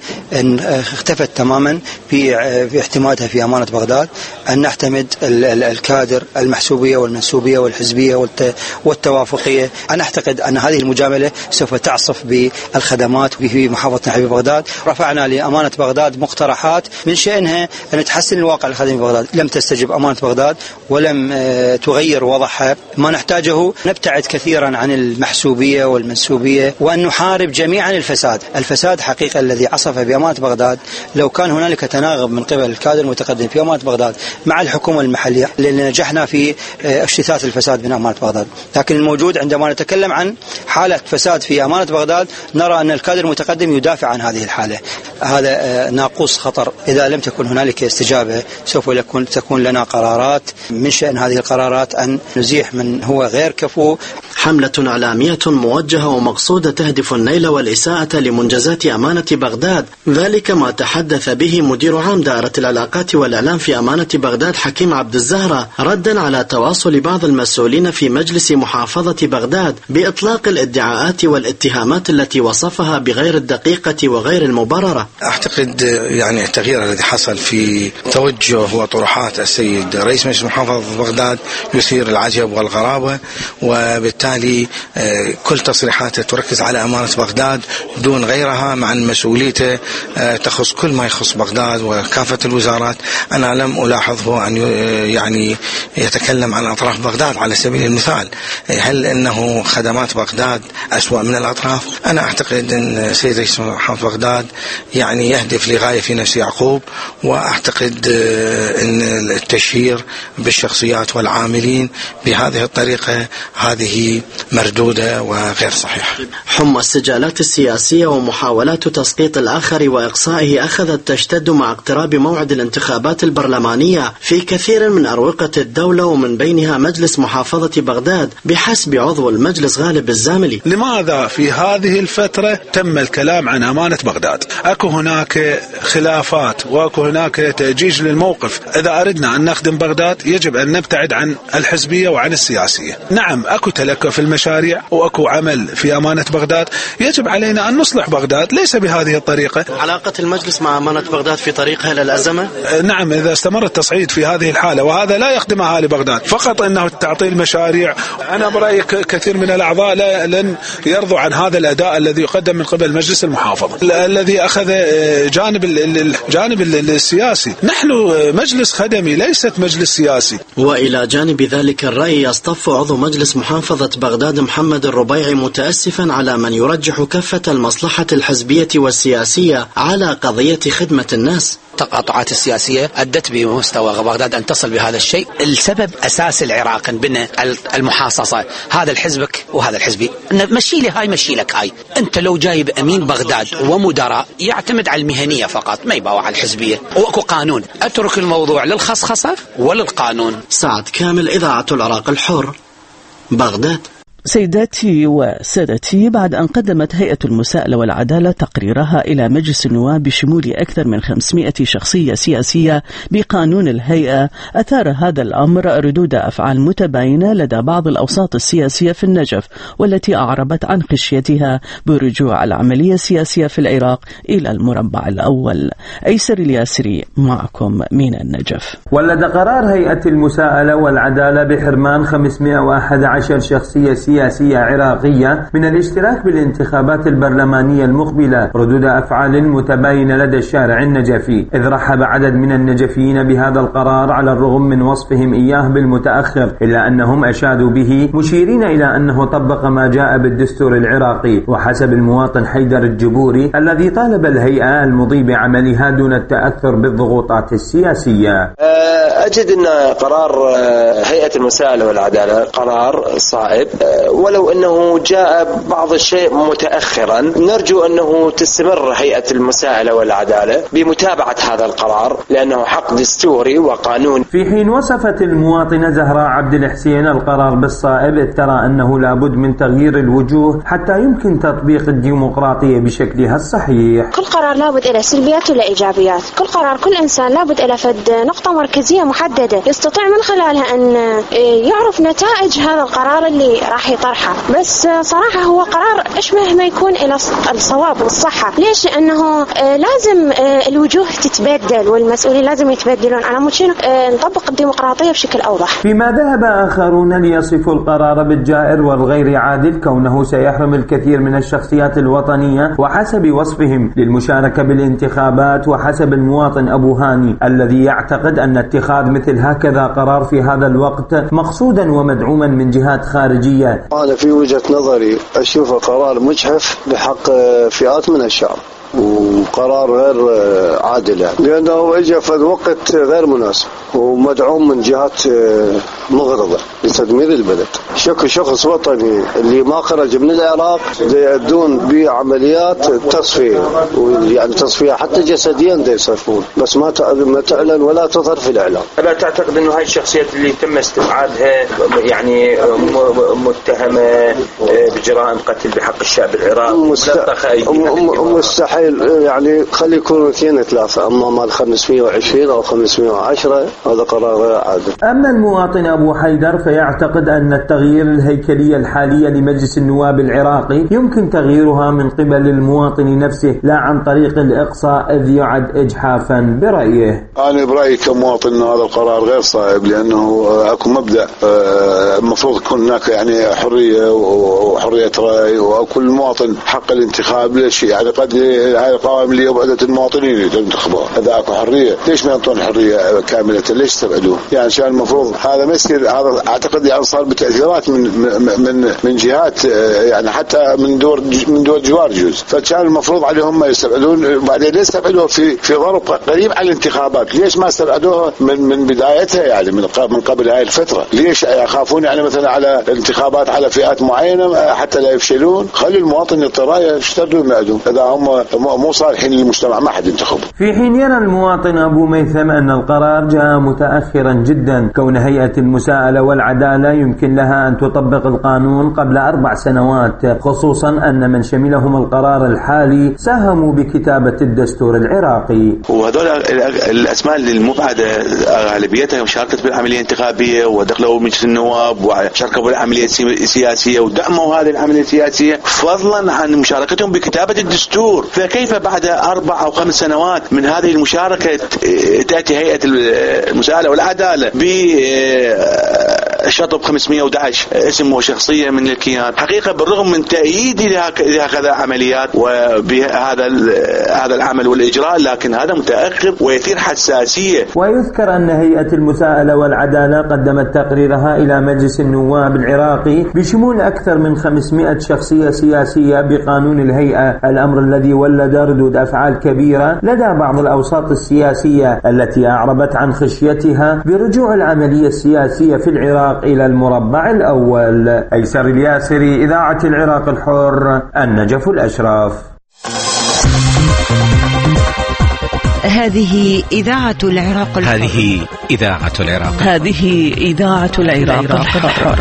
اختفت تماما في اعتمادها في أمانة بغداد، أن نعتمد الكادر المحسوبية والمنسوبية والحزبية والتوافقية. أنا أعتقد أن هذه المجاملة سوف تعصف بالخدمات في محافظة بغداد. رفعنا لأمانة أمانة بغداد مقترحات من شأنها أن تحسن الواقع الخدمي ببغداد. لم تستجب أمانة بغداد ولم تغير وضعها. ما نحتاجه نبتعد كثيرا عن المحسوبية والمنسوبية، وأن نحارب جميعا الفساد حقيقة الذي عصف بأمانة بغداد. لو كان هنالك تناغم من قبل الكادر المتقدم في أمانة بغداد مع الحكومة المحلية لنجحنا في اجتثاث الفساد من أمانة بغداد. لكن الموجود عندما نتكلم عن حالة فساد في أمانة بغداد نرى أن الكادر المتقدم يدافع عن هذه الحالة. هذا ناقوس خطر. إذا لم تكن هنالك استجابة سوف تكون لنا قرارات من شأن هذه القرارات أن نزيح من هو غير كفو. حملة إعلامية موجهة ومقصودة تهدف النيل والإساءة لمنجزات أمانة بغداد، ذلك ما تحدث به مدير عام دائرة العلاقات والإعلام في أمانة بغداد حكيم عبد الزهرة، ردا على تواصل بعض المسؤولين في مجلس محافظة بغداد بإطلاق الادعاءات والاتهامات التي وصفها بغير الدقيقة وغير المبررة. أعتقد يعني التغيير الذي حصل في توجه وطروحات السيد رئيس مجلس محافظة بغداد يثير العجب والغرابة، وبالتالي كل تصريحاته تركز على أمانة بغداد دون غيرها، مع أن مسؤوليته تخص كل ما يخص بغداد وكافة الوزارات. أنا لم ألاحظه أن يعني يتكلم عن أطراف بغداد على سبيل المثال. هل أنه خدمات بغداد أسوأ من الأطراف؟ أنا أعتقد أن سيد رئيس محافظة بغداد يعني يهدف لغاية في نفس يعقوب، وأعتقد أن التشهير بالشخصيات والعاملين بهذه الطريقة هذه مردودة وغير صحيحة. حمى السجالات السياسية ومحاولات تسقيط الآخر وإقصائه أخذت تشتد مع اقتراب موعد الانتخابات البرلمانية في كثير من أروقة الدولة، ومن بينها مجلس محافظة بغداد بحسب عضو المجلس غالب الزاملي. لماذا في هذه الفترة تم الكلام عن أمانة بغداد؟ أكو هناك خلافات وأكو هناك تأجيج للموقف. إذا أردنا أن نخدم بغداد يجب أن نبتعد عن الحزبية وعن السياسية. نعم أكو تلكف المشاريع وأكو عمل في أمانة بغداد، يجب علينا أن نصلح بغداد، ليس بهذه الطريقة. علاقة المجلس مع أمانة بغداد في طريقها إلى الأزمة؟ نعم، إذا استمر التصعيد في هذه الحالة، وهذا لا يخدم أهالي بغداد، فقط أنه تعطيل مشاريع. أنا برأيي كثير من الأعضاء لن يرضوا عن هذا الأداء الذي يقدم من قبل مجلس المحافظة الذي أخذ جانب السياسي. نحن مجلس خدمي ليست مجلس سياسي. وإلى جانب ذلك الرأي يصطف عضو مجلس محافظة بغداد محمد الربيعي متأسفا على من يرجح كافة المصلحة الحزبية والسياسية على قضية خدمة الناس. التقاطعات السياسية أدت بمستوى بغداد أن تصل بهذا الشيء. السبب أساس العراق بنى المحاصصة، هذا الحزبك وهذا الحزبي، مشي لي هاي مشي لك هاي. أنت لو جايب أمين بغداد ومدراء يعتمد على المهنية فقط، ما يباوع على الحزبية، وأكو قانون. أترك الموضوع للخصخصة وللقانون. سعد كامل، إذاعة العراق الحر، بغداد. سيداتي وسادتي، بعد أن قدمت هيئة المساءلة والعدالة تقريرها إلى مجلس النواب بشمول أكثر من 500 شخصية سياسية بقانون الهيئة، أثار هذا الأمر ردود أفعال متباينة لدى بعض الأوساط السياسية في النجف، والتي أعربت عن خشيتها برجوع العملية السياسية في العراق إلى المربع الأول. أيسر الياسري معكم من النجف. ولد قرار هيئة المساءلة والعدالة بحرمان 511 شخصية سياسية عراقية من الاشتراك بالانتخابات البرلمانية المقبلة ردود أفعال متباينة لدى الشارع النجفي، إذ رحب عدد من النجفيين بهذا القرار على الرغم من وصفهم إياه بالمتأخر، إلا أنهم أشادوا به مشيرين إلى أنه طبق ما جاء بالدستور العراقي. وحسب المواطن حيدر الجبوري الذي طالب الهيئة المضي بعملها دون التأثر بالضغوطات السياسية، أجد أن قرار هيئة المساءلة والعدالة قرار صائب، ولو أنه جاء بعض الشيء متأخرا. نرجو أنه تستمر هيئة المساءلة والعدالة بمتابعة هذا القرار لأنه حق دستوري وقانون. في حين وصفت المواطنة زهراء عبد الحسين القرار بالصائب، إذ ترى أنه لابد من تغيير الوجوه حتى يمكن تطبيق الديمقراطية بشكلها الصحيح. كل قرار لابد إلى سلبيات ولا إيجابيات، كل قرار كل إنسان لابد إلى فد نقطة مركزية محددة يستطيع من خلالها أن يعرف نتائج هذا القرار اللي راح راح يطرحه. بس صراحة هو قرار اشبه ما يكون إلى الصواب والصحة. ليش؟ لأنه لازم الوجوه تتبدل والمسؤولين لازم يتبدلون على مود شنو نطبق الديمقراطية بشكل أوضح. فيما ذهب آخرون ليصفوا القرار بالجائر والغير عادل كونه سيحرم الكثير من الشخصيات الوطنية وحسب وصفهم للمشاركة بالانتخابات، وحسب المواطن أبو هاني الذي يعتقد أن اتخاذ مثل هكذا قرار في هذا الوقت مقصودا ومدعوما من جهات خارجية. أنا في وجهة نظري أشوفه قرار مجحف بحق فئات من الشعب وقرار غير عادل يعني، لأنه اجى في وقت غير مناسب ومدعوم من جهات مغرضة لتدمير البلد. شخص وطني اللي ما خرج من العراق يدون بعمليات تصفية، يعني تصفية حتى جسديا يصرفون، بس ما تعلن ولا تظهر في الإعلام. ألا تعتقد أنه هاي الشخصيات اللي تم استبعادها يعني متهمة بجرائم قتل بحق الشعب العراقي؟ مستحيل يعني خلي يكونوا 2-3، أما مال 520 أو 510 هذا قرار غير عادل. أما المواطن أبو حيدر فيعتقد أن التغيير الهيكلية الحالية لمجلس النواب العراقي يمكن تغييرها من قبل المواطن نفسه لا عن طريق الإقصاء، إذ يعد إجحافا برأيه. أنا برأيي كمواطن هذا القرار غير صائب، لأنه أكو مبدأ المفروض يكون هناك يعني حرية وحرية رأي، وكل مواطن حق الانتخاب. ليش يعني قد هاي القوائم اللي أبعدت المواطنين ينتخبوا، هذا أكو حرية، ليش ما يعطون حرية كاملة؟ ليش تبعدوه؟ يعني عشان المفروض هذا ما يصير. هذا أعتقد يعني صار بتأثيرات من جهات يعني حتى من دول جوار جوز، فكان المفروض عليهم ما يستبعدون. وبعدين ليش استبعدوه في ظرف قريب على الانتخابات؟ ليش ما استبعدوه من بدايتها يعني من قبل هاي الفترة؟ ليش يخافون يعني مثلا على الانتخابات على فئات معينة حتى لا يفشلون؟ خلي المواطن يضطر يشتروا ويعدوا، إذا هم مو صالحين للمجتمع ما حد ينتخب. في حين يرى المواطن أبو ميثم أن القرار جاء متأخرا جدا، كون هيئة المساءلة والعدالة يمكن لها أن تطبق القانون قبل 4 سنوات، خصوصا أن من شملهم القرار الحالي ساهموا بكتابة الدستور العراقي. وهذول الأسماء المبعدة غالبيتها شاركت بالعملية الانتخابية ودخلوا مجلس النواب وشاركوا بالعملية السياسية ودعموا هذه العملية السياسية فضلا عن مشاركتهم بكتابة الدستور. فكيف بعد 4 أو 5 سنوات من هذه المشاركة تأتي هيئة المساءلة والعدالة بشطب 511 اسم وشخصية من الكيان؟ حقيقة بالرغم من تأييدي لهكذا عمليات وبهذا العمل والإجراء، لكن هذا متأخر ويثير حساسية. ويذكر أن هيئة المساءلة والعدالة قدمت تقريرها إلى مجلس النواب العراقي بشمول أكثر من 500 شخصية سياسية بقانون الهيئة، الأمر الذي ولد ردود أفعال كبيرة لدى بعض الأوساط السياسية التي أعربت عن خشيتها برجوع العملية السياسية في العراق إلى المربع الأول. أيسر الياسري، إذاعة العراق الحر، النجف الأشراف. هذه إذاعة العراق الحر. هذه إذاعة العراق. هذه إذاعة العراق الحر.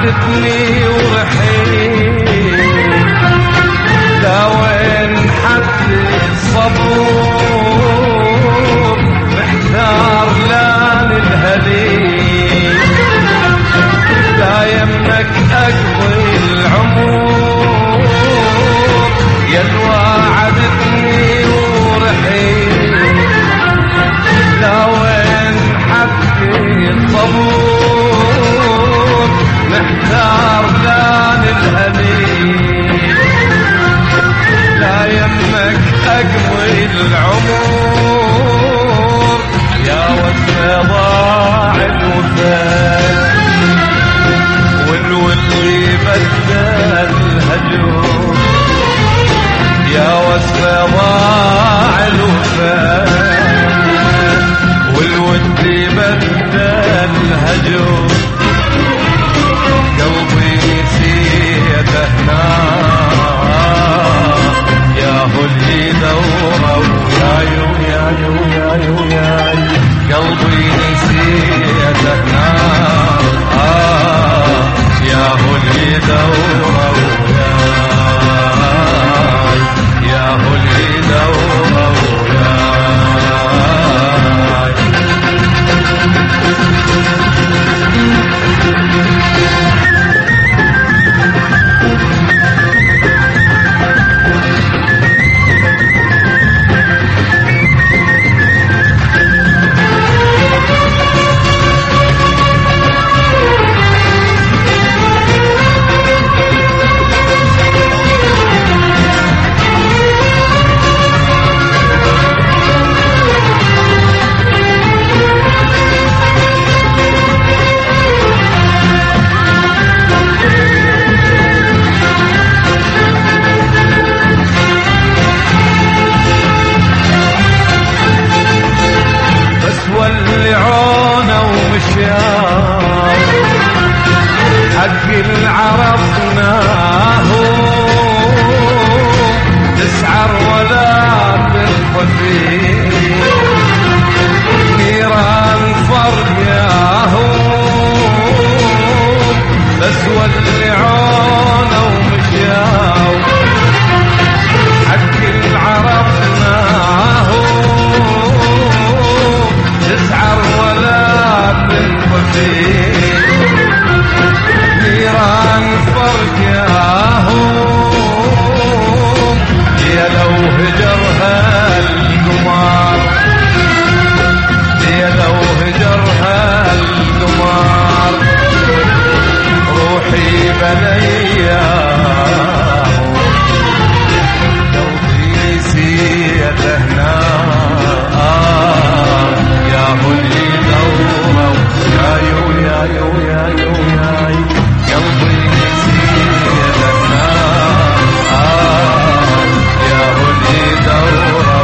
وعدتني ورحيت لا وين حد الصبور محتار لا للهليل لا يمك أقضي العمر يا وعدتني ورحيل لا وين حد الصبور محتار لا للهليل لا يمك أقضي العمر يا وفا ضاع الوفاء واللي بدل الهجوم يا وفا ضاع الوفاء واللي بدل الهجوم قلبي نسيته هناك يا هو اللي دوره وياي قلبي نسيته هناك يا هو اللي دوره وياي يا هو اللي دوره وياي حق العرب ناهو تسعر ولا بالخفيف نيران فرق ياهو بس واللي عونه ومشياو حق العرب ناهو تسعر ولا بالخفيف نيران فرق ياهو يا لو هجرها القمار يا لو هجرها القمار روحي بليا قلبي نسيته هناك يا هو اللي دوره ياي قلبي نسيته هناك يا هو اللي دوره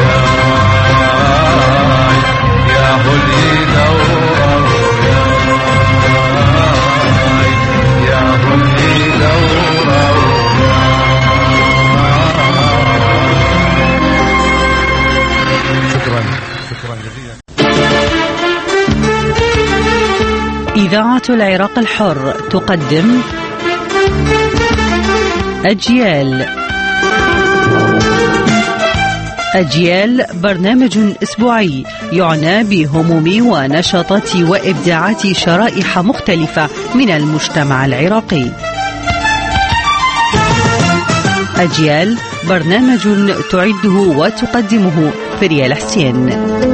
وياي يا هو اللي دوره وياي يا هو اللي دوره وياي. شكرا جزيلا. إذاعة العراق الحر تقدم أجيال برنامج أسبوعي يعنى بهموم ونشاطات وإبداعات شرائح مختلفة من المجتمع العراقي. أجيال برنامج تعده وتقدمه فريال حسين.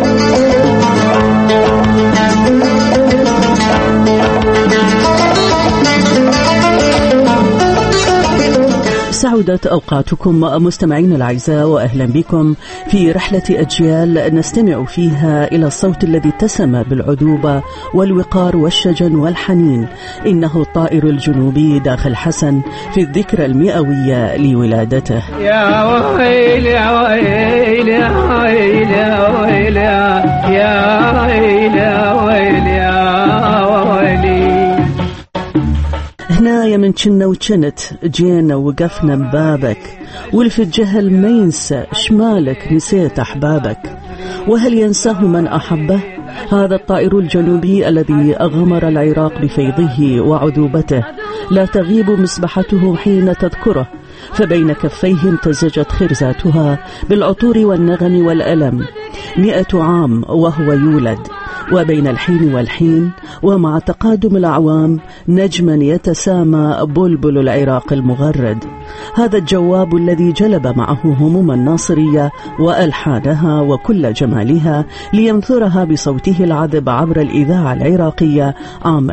سعودت أوقاتكم مستمعين الأعزاء وأهلا بكم في رحلة أجيال نستمع فيها إلى الصوت الذي اتسم بالعذوبة والوقار والشجن والحنين. إنه الطائر الجنوبي داخل حسن في الذكرى المئوية لولادته. يا ويل يا ويل يا ويل يا ويل يا ويل يا ويل يا ويل. احنا يا من كنا وكنت جينا وقفنا ببابك، والف الجهل ما ينسى شمالك نسيت أحبابك. وهل ينساه من أحبه؟ هذا الطائر الجنوبي الذي أغمر العراق بفيضه وعذوبته، لا تغيب مسبحته حين تذكره، فبين كفيه امتزجت خرزاتها بالعطور والنغم والألم. 100 عام وهو يولد، وبين الحين والحين ومع تقادم الأعوام نجما يتسامى بلبل العراق المغرد. هذا الجواب الذي جلب معه هموم الناصرية وألحانها وكل جمالها لينثرها بصوته العذب عبر الإذاعة العراقية عام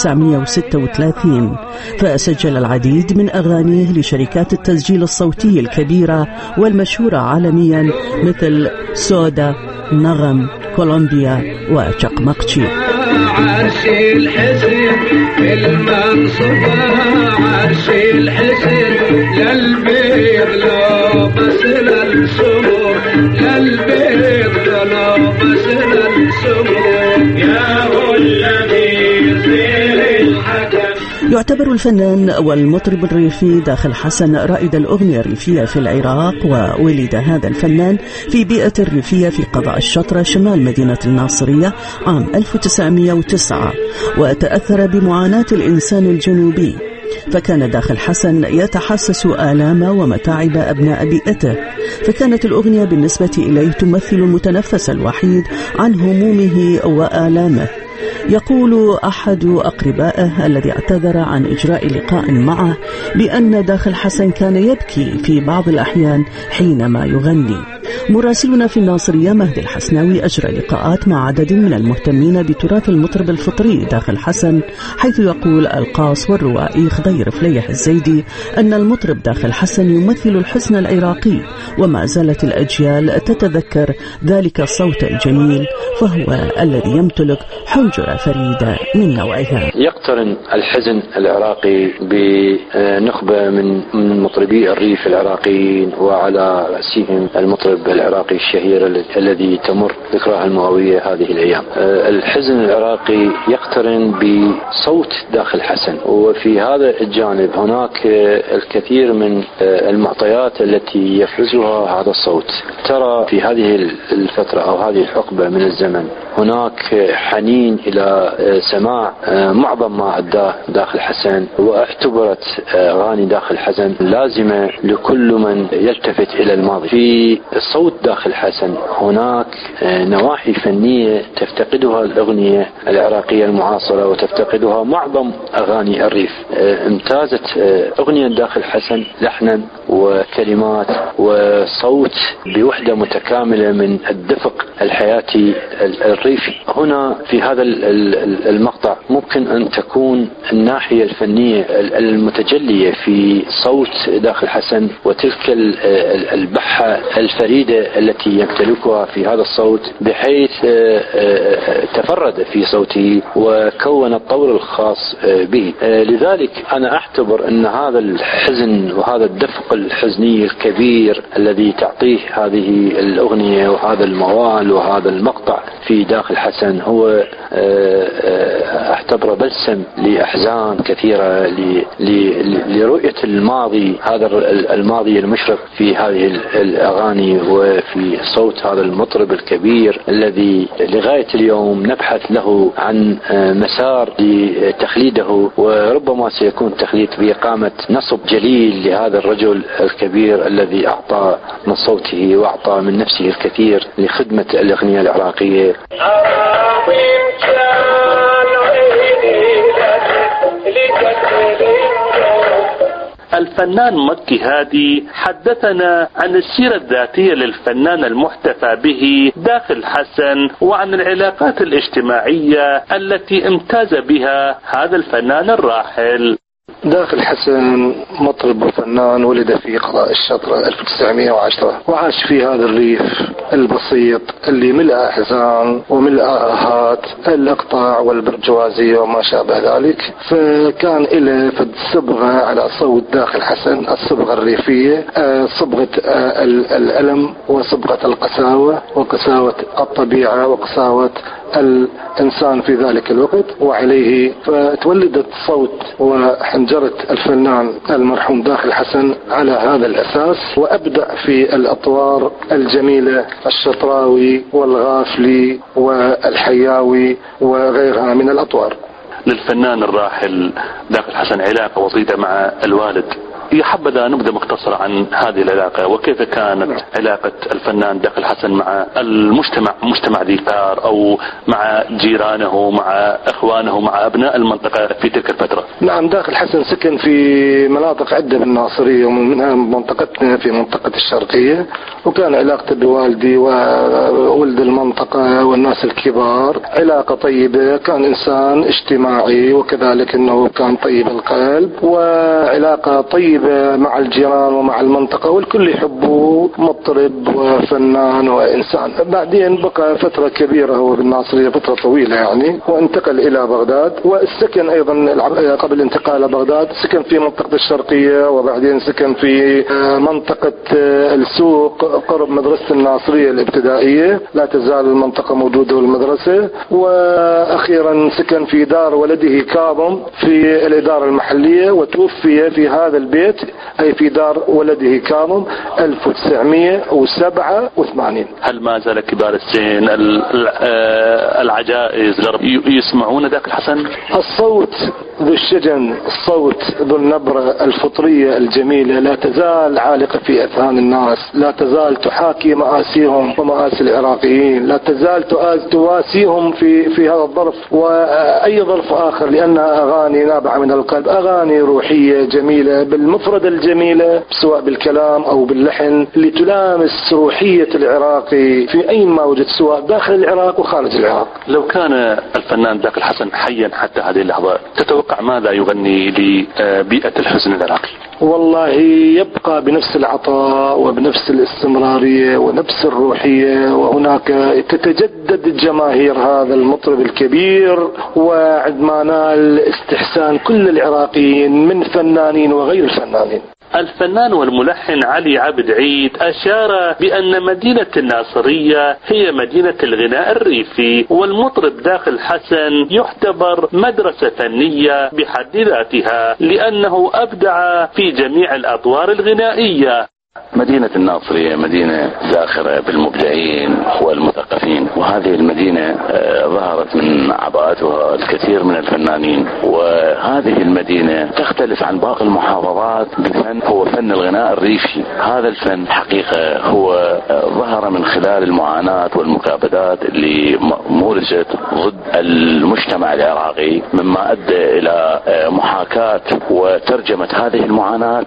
1936، فسجل العديد من أغانيه لشركات التسجيل الصوتي الكبيرة والمشهورة عالميا مثل سودا، نغم، كولومبيا وشقمقشي. عرش الحسن المنصوبة، عرش الحسن للبيض لابس للسمور، للبيض لابس للسمور، يا هو الذي يصير الحكم. يعتبر الفنان والمطرب الريفي داخل حسن رائد الأغنية الريفية في العراق، وولد هذا الفنان في بيئة الريفية في قضاء الشطرة شمال مدينة الناصرية عام 1909، وتأثر بمعاناة الإنسان الجنوبي، فكان داخل حسن يتحسس آلام ومتاعب أبناء بيئته، فكانت الأغنية بالنسبة إليه تمثل المتنفس الوحيد عن همومه وآلامه. يقول أحد أقربائه الذي اعتذر عن إجراء لقاء معه بأن داخل حسن كان يبكي في بعض الأحيان حينما يغني. مراسلنا في الناصرية مهدي الحسناوي أجرى لقاءات مع عدد من المهتمين بتراث المطرب الفطري داخل حسن، حيث يقول القاص والروائي خضير فليح الزيدي أن المطرب داخل حسن يمثل الحزن العراقي، وما زالت الأجيال تتذكر ذلك الصوت الجميل، فهو الذي يمتلك حنجرة فريدة من نوعها. يقترن الحزن العراقي بنخبة من مطربي الريف العراقيين، وعلى رأسهم المطرب العراقي الشهير الذي تمر ذكراه المئوية هذه الأيام. الحزن العراقي يقترن بصوت داخل حسن، وفي هذا الجانب هناك الكثير من المعطيات التي يفرزها هذا الصوت. ترى في هذه الفترة أو هذه الحقبة من الزمن هناك حنين إلى سماع معظم ما أداه داخل حسن، واعتبرت أغاني داخل حسن لازمة لكل من يلتفت إلى الماضي. في صوت داخل حسن هناك نواحي فنية تفتقدها الأغنية العراقية المعاصرة وتفتقدها معظم أغاني الريف. امتازت أغنية داخل حسن لحنا وكلمات وصوت بوحدة متكاملة من الدفق الحياتي الريفي. هنا في هذا المقطع ممكن أن تكون الناحية الفنية المتجلية في صوت داخل حسن وتلك البحة الفريدة التي يمتلكها في هذا الصوت، بحيث تفرد في صوته وكون الطور الخاص به. لذلك أنا أعتبر أن هذا الحزن وهذا الدفق الحزني الكبير الذي تعطيه هذه الأغنية وهذا الموال وهذا المقطع في داخل حسن هو اعتبره بلسم لأحزان كثيرة لرؤية الماضي، هذا الماضي المشرق في هذه الأغاني وفي صوت هذا المطرب الكبير الذي لغاية اليوم نبحث له عن مسار لتخليده، وربما سيكون تخليد بإقامة نصب جليل لهذا الرجل الكبير الذي أعطى من صوته وأعطى من نفسه الكثير لخدمة الأغنية العراقية. الفنان مكي هادي حدثنا عن السيرة الذاتية للفنان المحتفى به داخل حسن، وعن العلاقات الاجتماعية التي امتاز بها هذا الفنان الراحل. داخل حسن مطرب وفنان ولد في قضاء الشطرة 1910، وعاش في هذا الريف البسيط اللي ملأ أحزان وملأ آهات الإقطاع والبرجوازية وما شابه ذلك. فكان إلى فد صبغة على صوت داخل حسن، الصبغة الريفية، صبغة الألم وصبغة القساوة وقساوة الطبيعة وقساوة الإنسان في ذلك الوقت وعليه، فتولدت صوت وحنجرة الفنان المرحوم داخل حسن على هذا الأساس، وأبدأ في الأطوار الجميلة الشطراوي والغافلي والحياوي وغيرها من الأطوار. للفنان الراحل داخل حسن علاقة وطيدة مع الوالد، حبذا نبدأ مختصرة عن هذه العلاقة، وكيف كانت علاقة الفنان داخل حسن مع المجتمع، مجتمع ديكار، أو مع جيرانه، مع إخوانه، مع أبناء المنطقة في تلك الفترة. نعم، داخل حسن سكن في مناطق عدة بالناصرية، ومنها منطقتنا في منطقة الشرقية، وكان علاقته بوالدي وولد المنطقة والناس الكبار علاقة طيبة. كان إنسان اجتماعي، وكذلك أنه كان طيب القلب، وعلاقة طيبة مع الجيران ومع المنطقة، والكل يحبه، مطرب وفنان وإنسان. بعدين بقى فترة كبيرة هو بالناصرية، فترة طويلة يعني، وانتقل إلى بغداد، والسكن أيضا قبل انتقال بغداد سكن في منطقة الشرقية، وبعدين سكن في منطقة السوق قرب مدرسة الناصرية الابتدائية، لا تزال المنطقة موجودة والمدرسة. وأخيرا سكن في دار ولده كاظم في الإدارة المحلية، وتوفي في هذا البيت أي في دار ولده كاظم 1987. هل ما زال كبار السن العجائز يسمعون داخل حسن؟ الصوت ذو الشجن، الصوت ذو النبرة الفطرية الجميلة لا تزال عالقة في أذهان الناس، لا تزال تحاكي مآسيهم ومآسي العراقيين، لا تزال تواسيهم في هذا الظرف وأي ظرف آخر، لأنها أغاني نابعة من القلب، أغاني روحية جميلة بالمفردة الجميلة، سواء بالكلام أو باللحن، اللي تلامس روحية العراقي في أي ما وجد، سواء داخل العراق وخارج العراق. لو كان الفنان داخل حسن حيا حتى هذه اللحظة، تتوقع ماذا يغني لبيئة الحزن العراقي؟ والله يبقى بنفس العطاء وبنفس الاستمرارية ونفس الروحية، وهناك تتجدد جماهير هذا المطرب الكبير، وعندما نال استحسان كل العراقيين من فنانين وغير الفنانين. الفنان والملحن علي عبد عيد أشار بأن مدينة الناصرية هي مدينة الغناء الريفي، والمطرب داخل حسن يعتبر مدرسة فنية بحد ذاتها، لأنه أبدع في جميع الأطوار الغنائية. مدينة الناصرية مدينة زاخرة بالمبدعين والمثقفين، وهذه المدينة ظهرت من عباءتها الكثير من الفنانين، وهذه المدينة تختلف عن باقي المحافظات بفن هو فن الغناء الريفي. هذا الفن حقيقة هو ظهر من خلال المعاناة والمكابدات اللي مورست ضد المجتمع العراقي، مما أدى إلى محاكاة وترجمة هذه المعاناة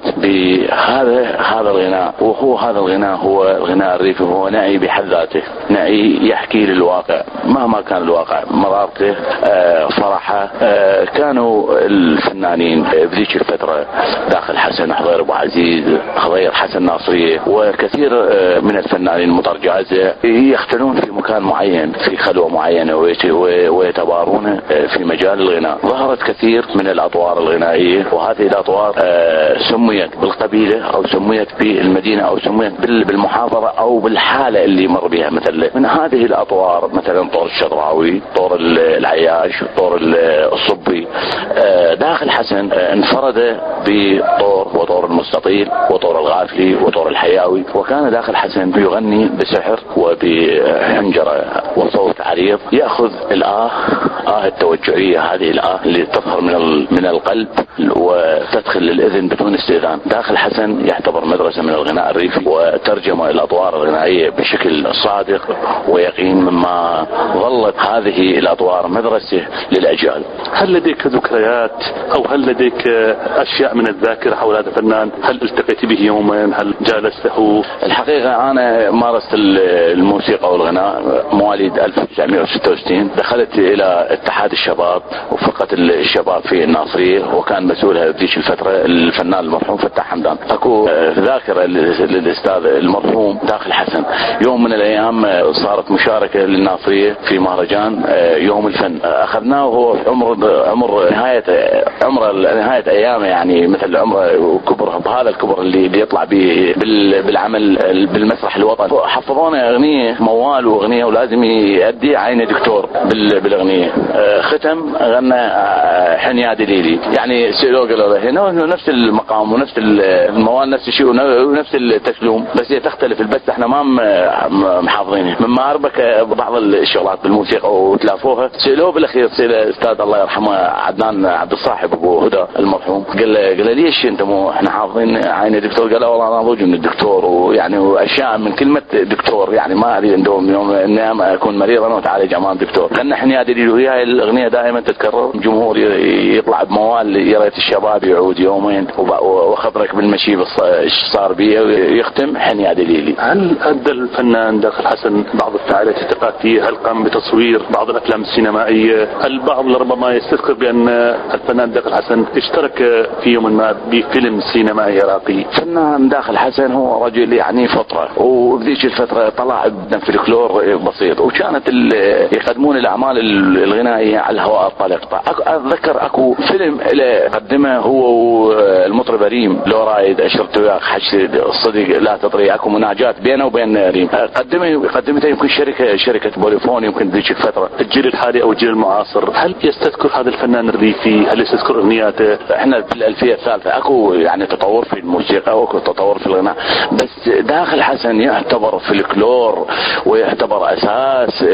بهذا الغناء، وهو هذا الغناء هو الغناء الريفي، هو نعي بحد ذاته، نعي يحكي للواقع مهما كان الواقع، مرارته، فرحه. كانوا الفنانين بذيك الفترة داخل حسن، حضير أبو عزيز، حضير حسن ناصرية، وكثير من الفنانين مترجعزة يختلون في مكان معين، في خلوة معينة، ويتبارون في مجال الغناء. ظهرت كثير من الأطوار الغنائية، وهذه الأطوار سميت بالقبيلة أو سميت بالمدينة أو سميت بالمحافظة أو بالحالة اللي مر بها. مثلا من هذه الأطوار مثلا طور الشطراوي، طور العياش، طور الصبي. داخل حسن انفرد بطور وطور المستطيل وطور الغافلي وطور الحياوي، وكان داخل حسن يغني بسحر وبحنجرة وصوت عريض، يأخذ الآه التوجعية، هذه الآه اللي تظهر من القلب وتدخل للإذن بدون استئذان. داخل حسن يعتبر مدرسة من الغناء الريفي، وترجم الأطوار الغنائية بشكل صادق ويقين، مما ظلت هذه الأطوار مدرسة للأجيال. هل لديك ذكريات أو هل لديك أشياء من الذاكرة حول هذا الفنان؟ هل التقيت به يوما؟ هل جالسته؟ الحقيقة أنا مارست الموسيقى والغناء مواليد 1966. دخلت إلى اتحاد الشباب وفرقة الشباب في الناصرية، وكان مسؤولها بذيك الفترة الفنان المرحوم فتاح حمدان. أكو ذاكرة للأستاذ المرحوم داخل حسن. يوم من الأيام صارت مشاركة للناصرية في مهرجان يوم الفن، أخذناه وهو عمر نهاية أيامه، يعني مثل عمره كبره، بهذا الكبر اللي يطلع به بالعمل بالمسرح الوطني. حفظونا أغنية موال وأغنية ولازم يؤدي عين دكتور بالأغنية. ختم غنى حنيا دليلي، يعني سألوه قالوا له هنا نفس المقام ونفس الموال نفس الشيء ونفس التسلوم، بس هي تختلف البث احنا ما محافظينها. مما أربك بعض الشغلات بالموسيقى وتلافوها. سألوه بالأخير أستاذ الله يرحمه عدنان عبد الصاحب أبو هدى المرحوم، قال ليش أنت مو احنا حافظين عين دكتور؟ قال والله أنا ضوج من الدكتور، ويعني وأشياء من كلمة دكتور، يعني ما أريد عندهم يوم إني أكون مريض أنا وأتعالج أمام دكتور. غنى حنيا دليل، وهي الأغنية دائما تتكرر، الجمهور يطلع بموال يا ريت الشباب يعود يومين وخبرك بالمشي ايش صار بيه، ويختم حنيا دليلي. هل أدى الفنان داخل حسن بعض الفعاليات الثقافية؟ هل قام بتصوير بعض الأفلام السينمائية؟ البعض ربما يستذكر بأن الفنان داخل حسن اشترك في يوم ما بفيلم سينمائي عراقي. فنان داخل حسن هو رجل يعني فطرة، وبذيك الفترة طلع بفلكلور بسيط، وكانت يقدمون الأعمال الغنائية على الهواء الطلق. أتذكر أكو فيلم قدمه هو والمطرب ريم، لو رايد أشرت وياك حج الصديق لا تطري، أكو مناجاة بينه وبين ريم. قدمته يمكن شركة بوليفون يمكن ذيك الفترة. الجيل الحالي أو الجيل المعاصر هل يستذكر هذا الفنان الريفي؟ هل يستذكر أغنياته؟ احنا في الألفية الثالثة أكو يعني تطور في الموسيقى وأكو تطور في الغناء، بس داخل حسن يعتبر فلكلور ويعتبر أساس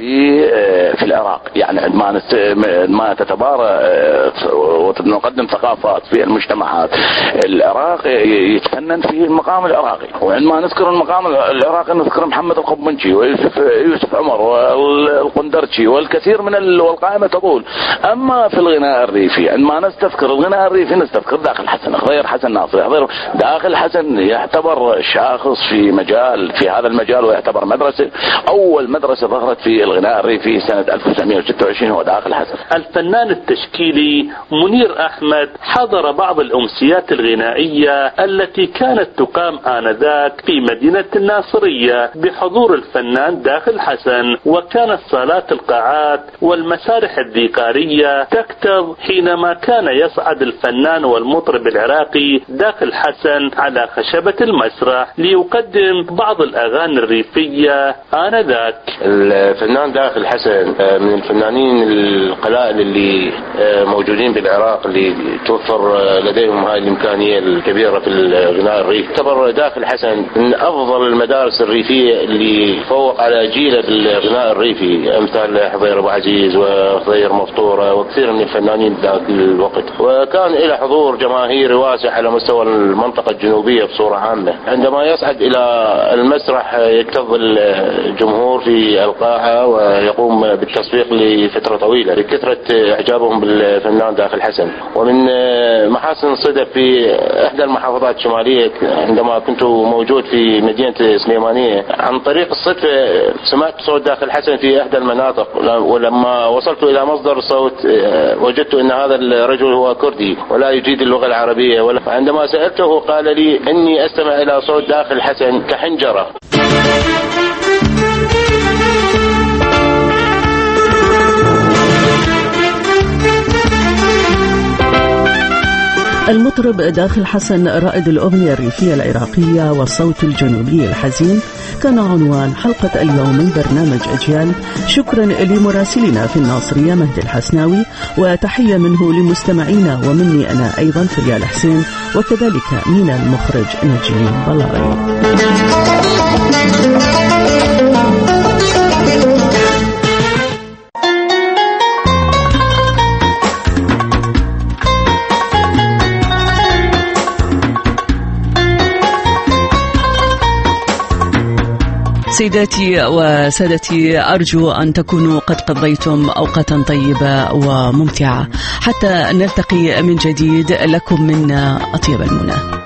في العراق. يعني ما تتبارى ونقدم ثقافات في المجتمعات، العراق يتفنن في المقام العراقي. وعندما نذكر المقام العراقي نذكر محمد القبنجي ويوسف عمر والقندرشي والكثير من والقائمة تطول. أما في الغناء الريفي عندما نستذكر الغناء الريفي نستذكر داخل حسن، غير حسن ناصر. داخل حسن يعتبر شاخص في هذا المجال، ويعتبر مدرسة، أول مدرسة ظهرت في الغناء الريفي سنة 1926 هو داخل حسن. الفنان التشكيلي منير أحمد حضر بعض الأمسيات الغنائية التي كانت تقام آنذاك في مدينة الناصرية بحضور الفنان داخل حسن، وكانت صالات القاعات والمسارح الذيقارية تكتظ حينما كان يصعد الفنان والمطرب العراقي داخل حسن على خشبة المسرح ليقدم بعض الأغاني الريفية آنذاك. الفنان داخل حسن من الفنانين القلائل اللي موجودين بالعراق اللي توفر لديهم هاي الإمكانية الكبيرة في الغناء الريفي. يعتبر داخل حسن من أفضل المدارس الريفية اللي فوق على جيله في الغناء الريفي، أمثال حضير أبو عزيز وخضير مفطورة وكثير من الفنانين ذاك الوقت. وكان له حضور جماهيري واسع على مستوى المنطقة الجنوبية بصورة عامة. عندما يصعد إلى المسرح يكتظ الجمهور في القاعة ويقوم بالتصفيق لفترة طويلة لكثرة إعجابهم بالفنان داخل حسن. ومن محاسن الصدف في إحدى المحافظات الشمالية عندما كنت موجود في مدينة سليمانية، عن طريق الصدفة سمعت صوت داخل حسن في إحدى المناطق، ولما وصلت إلى مصدر الصوت وجدت أن هذا الرجل هو كردي ولا يجيد اللغة العربية. عندما سألته قال لي إني أستمع إلى صوت داخل حسن كحنجرة. المطرب داخل حسن رائد الأغنية الريفية العراقية والصوت الجنوبي الحزين كان عنوان حلقة اليوم من برنامج أجيال. شكرا لمراسلنا في الناصرية مهدي الحسناوي، وتحية منه لمستمعينا ومني أنا أيضا فريال حسين، وكذلك من المخرج نجيب بلاي. سيداتي وسادتي، أرجو أن تكونوا قد قضيتم أوقاتا طيبة وممتعة حتى نلتقي من جديد. لكم منا أطيب المنى.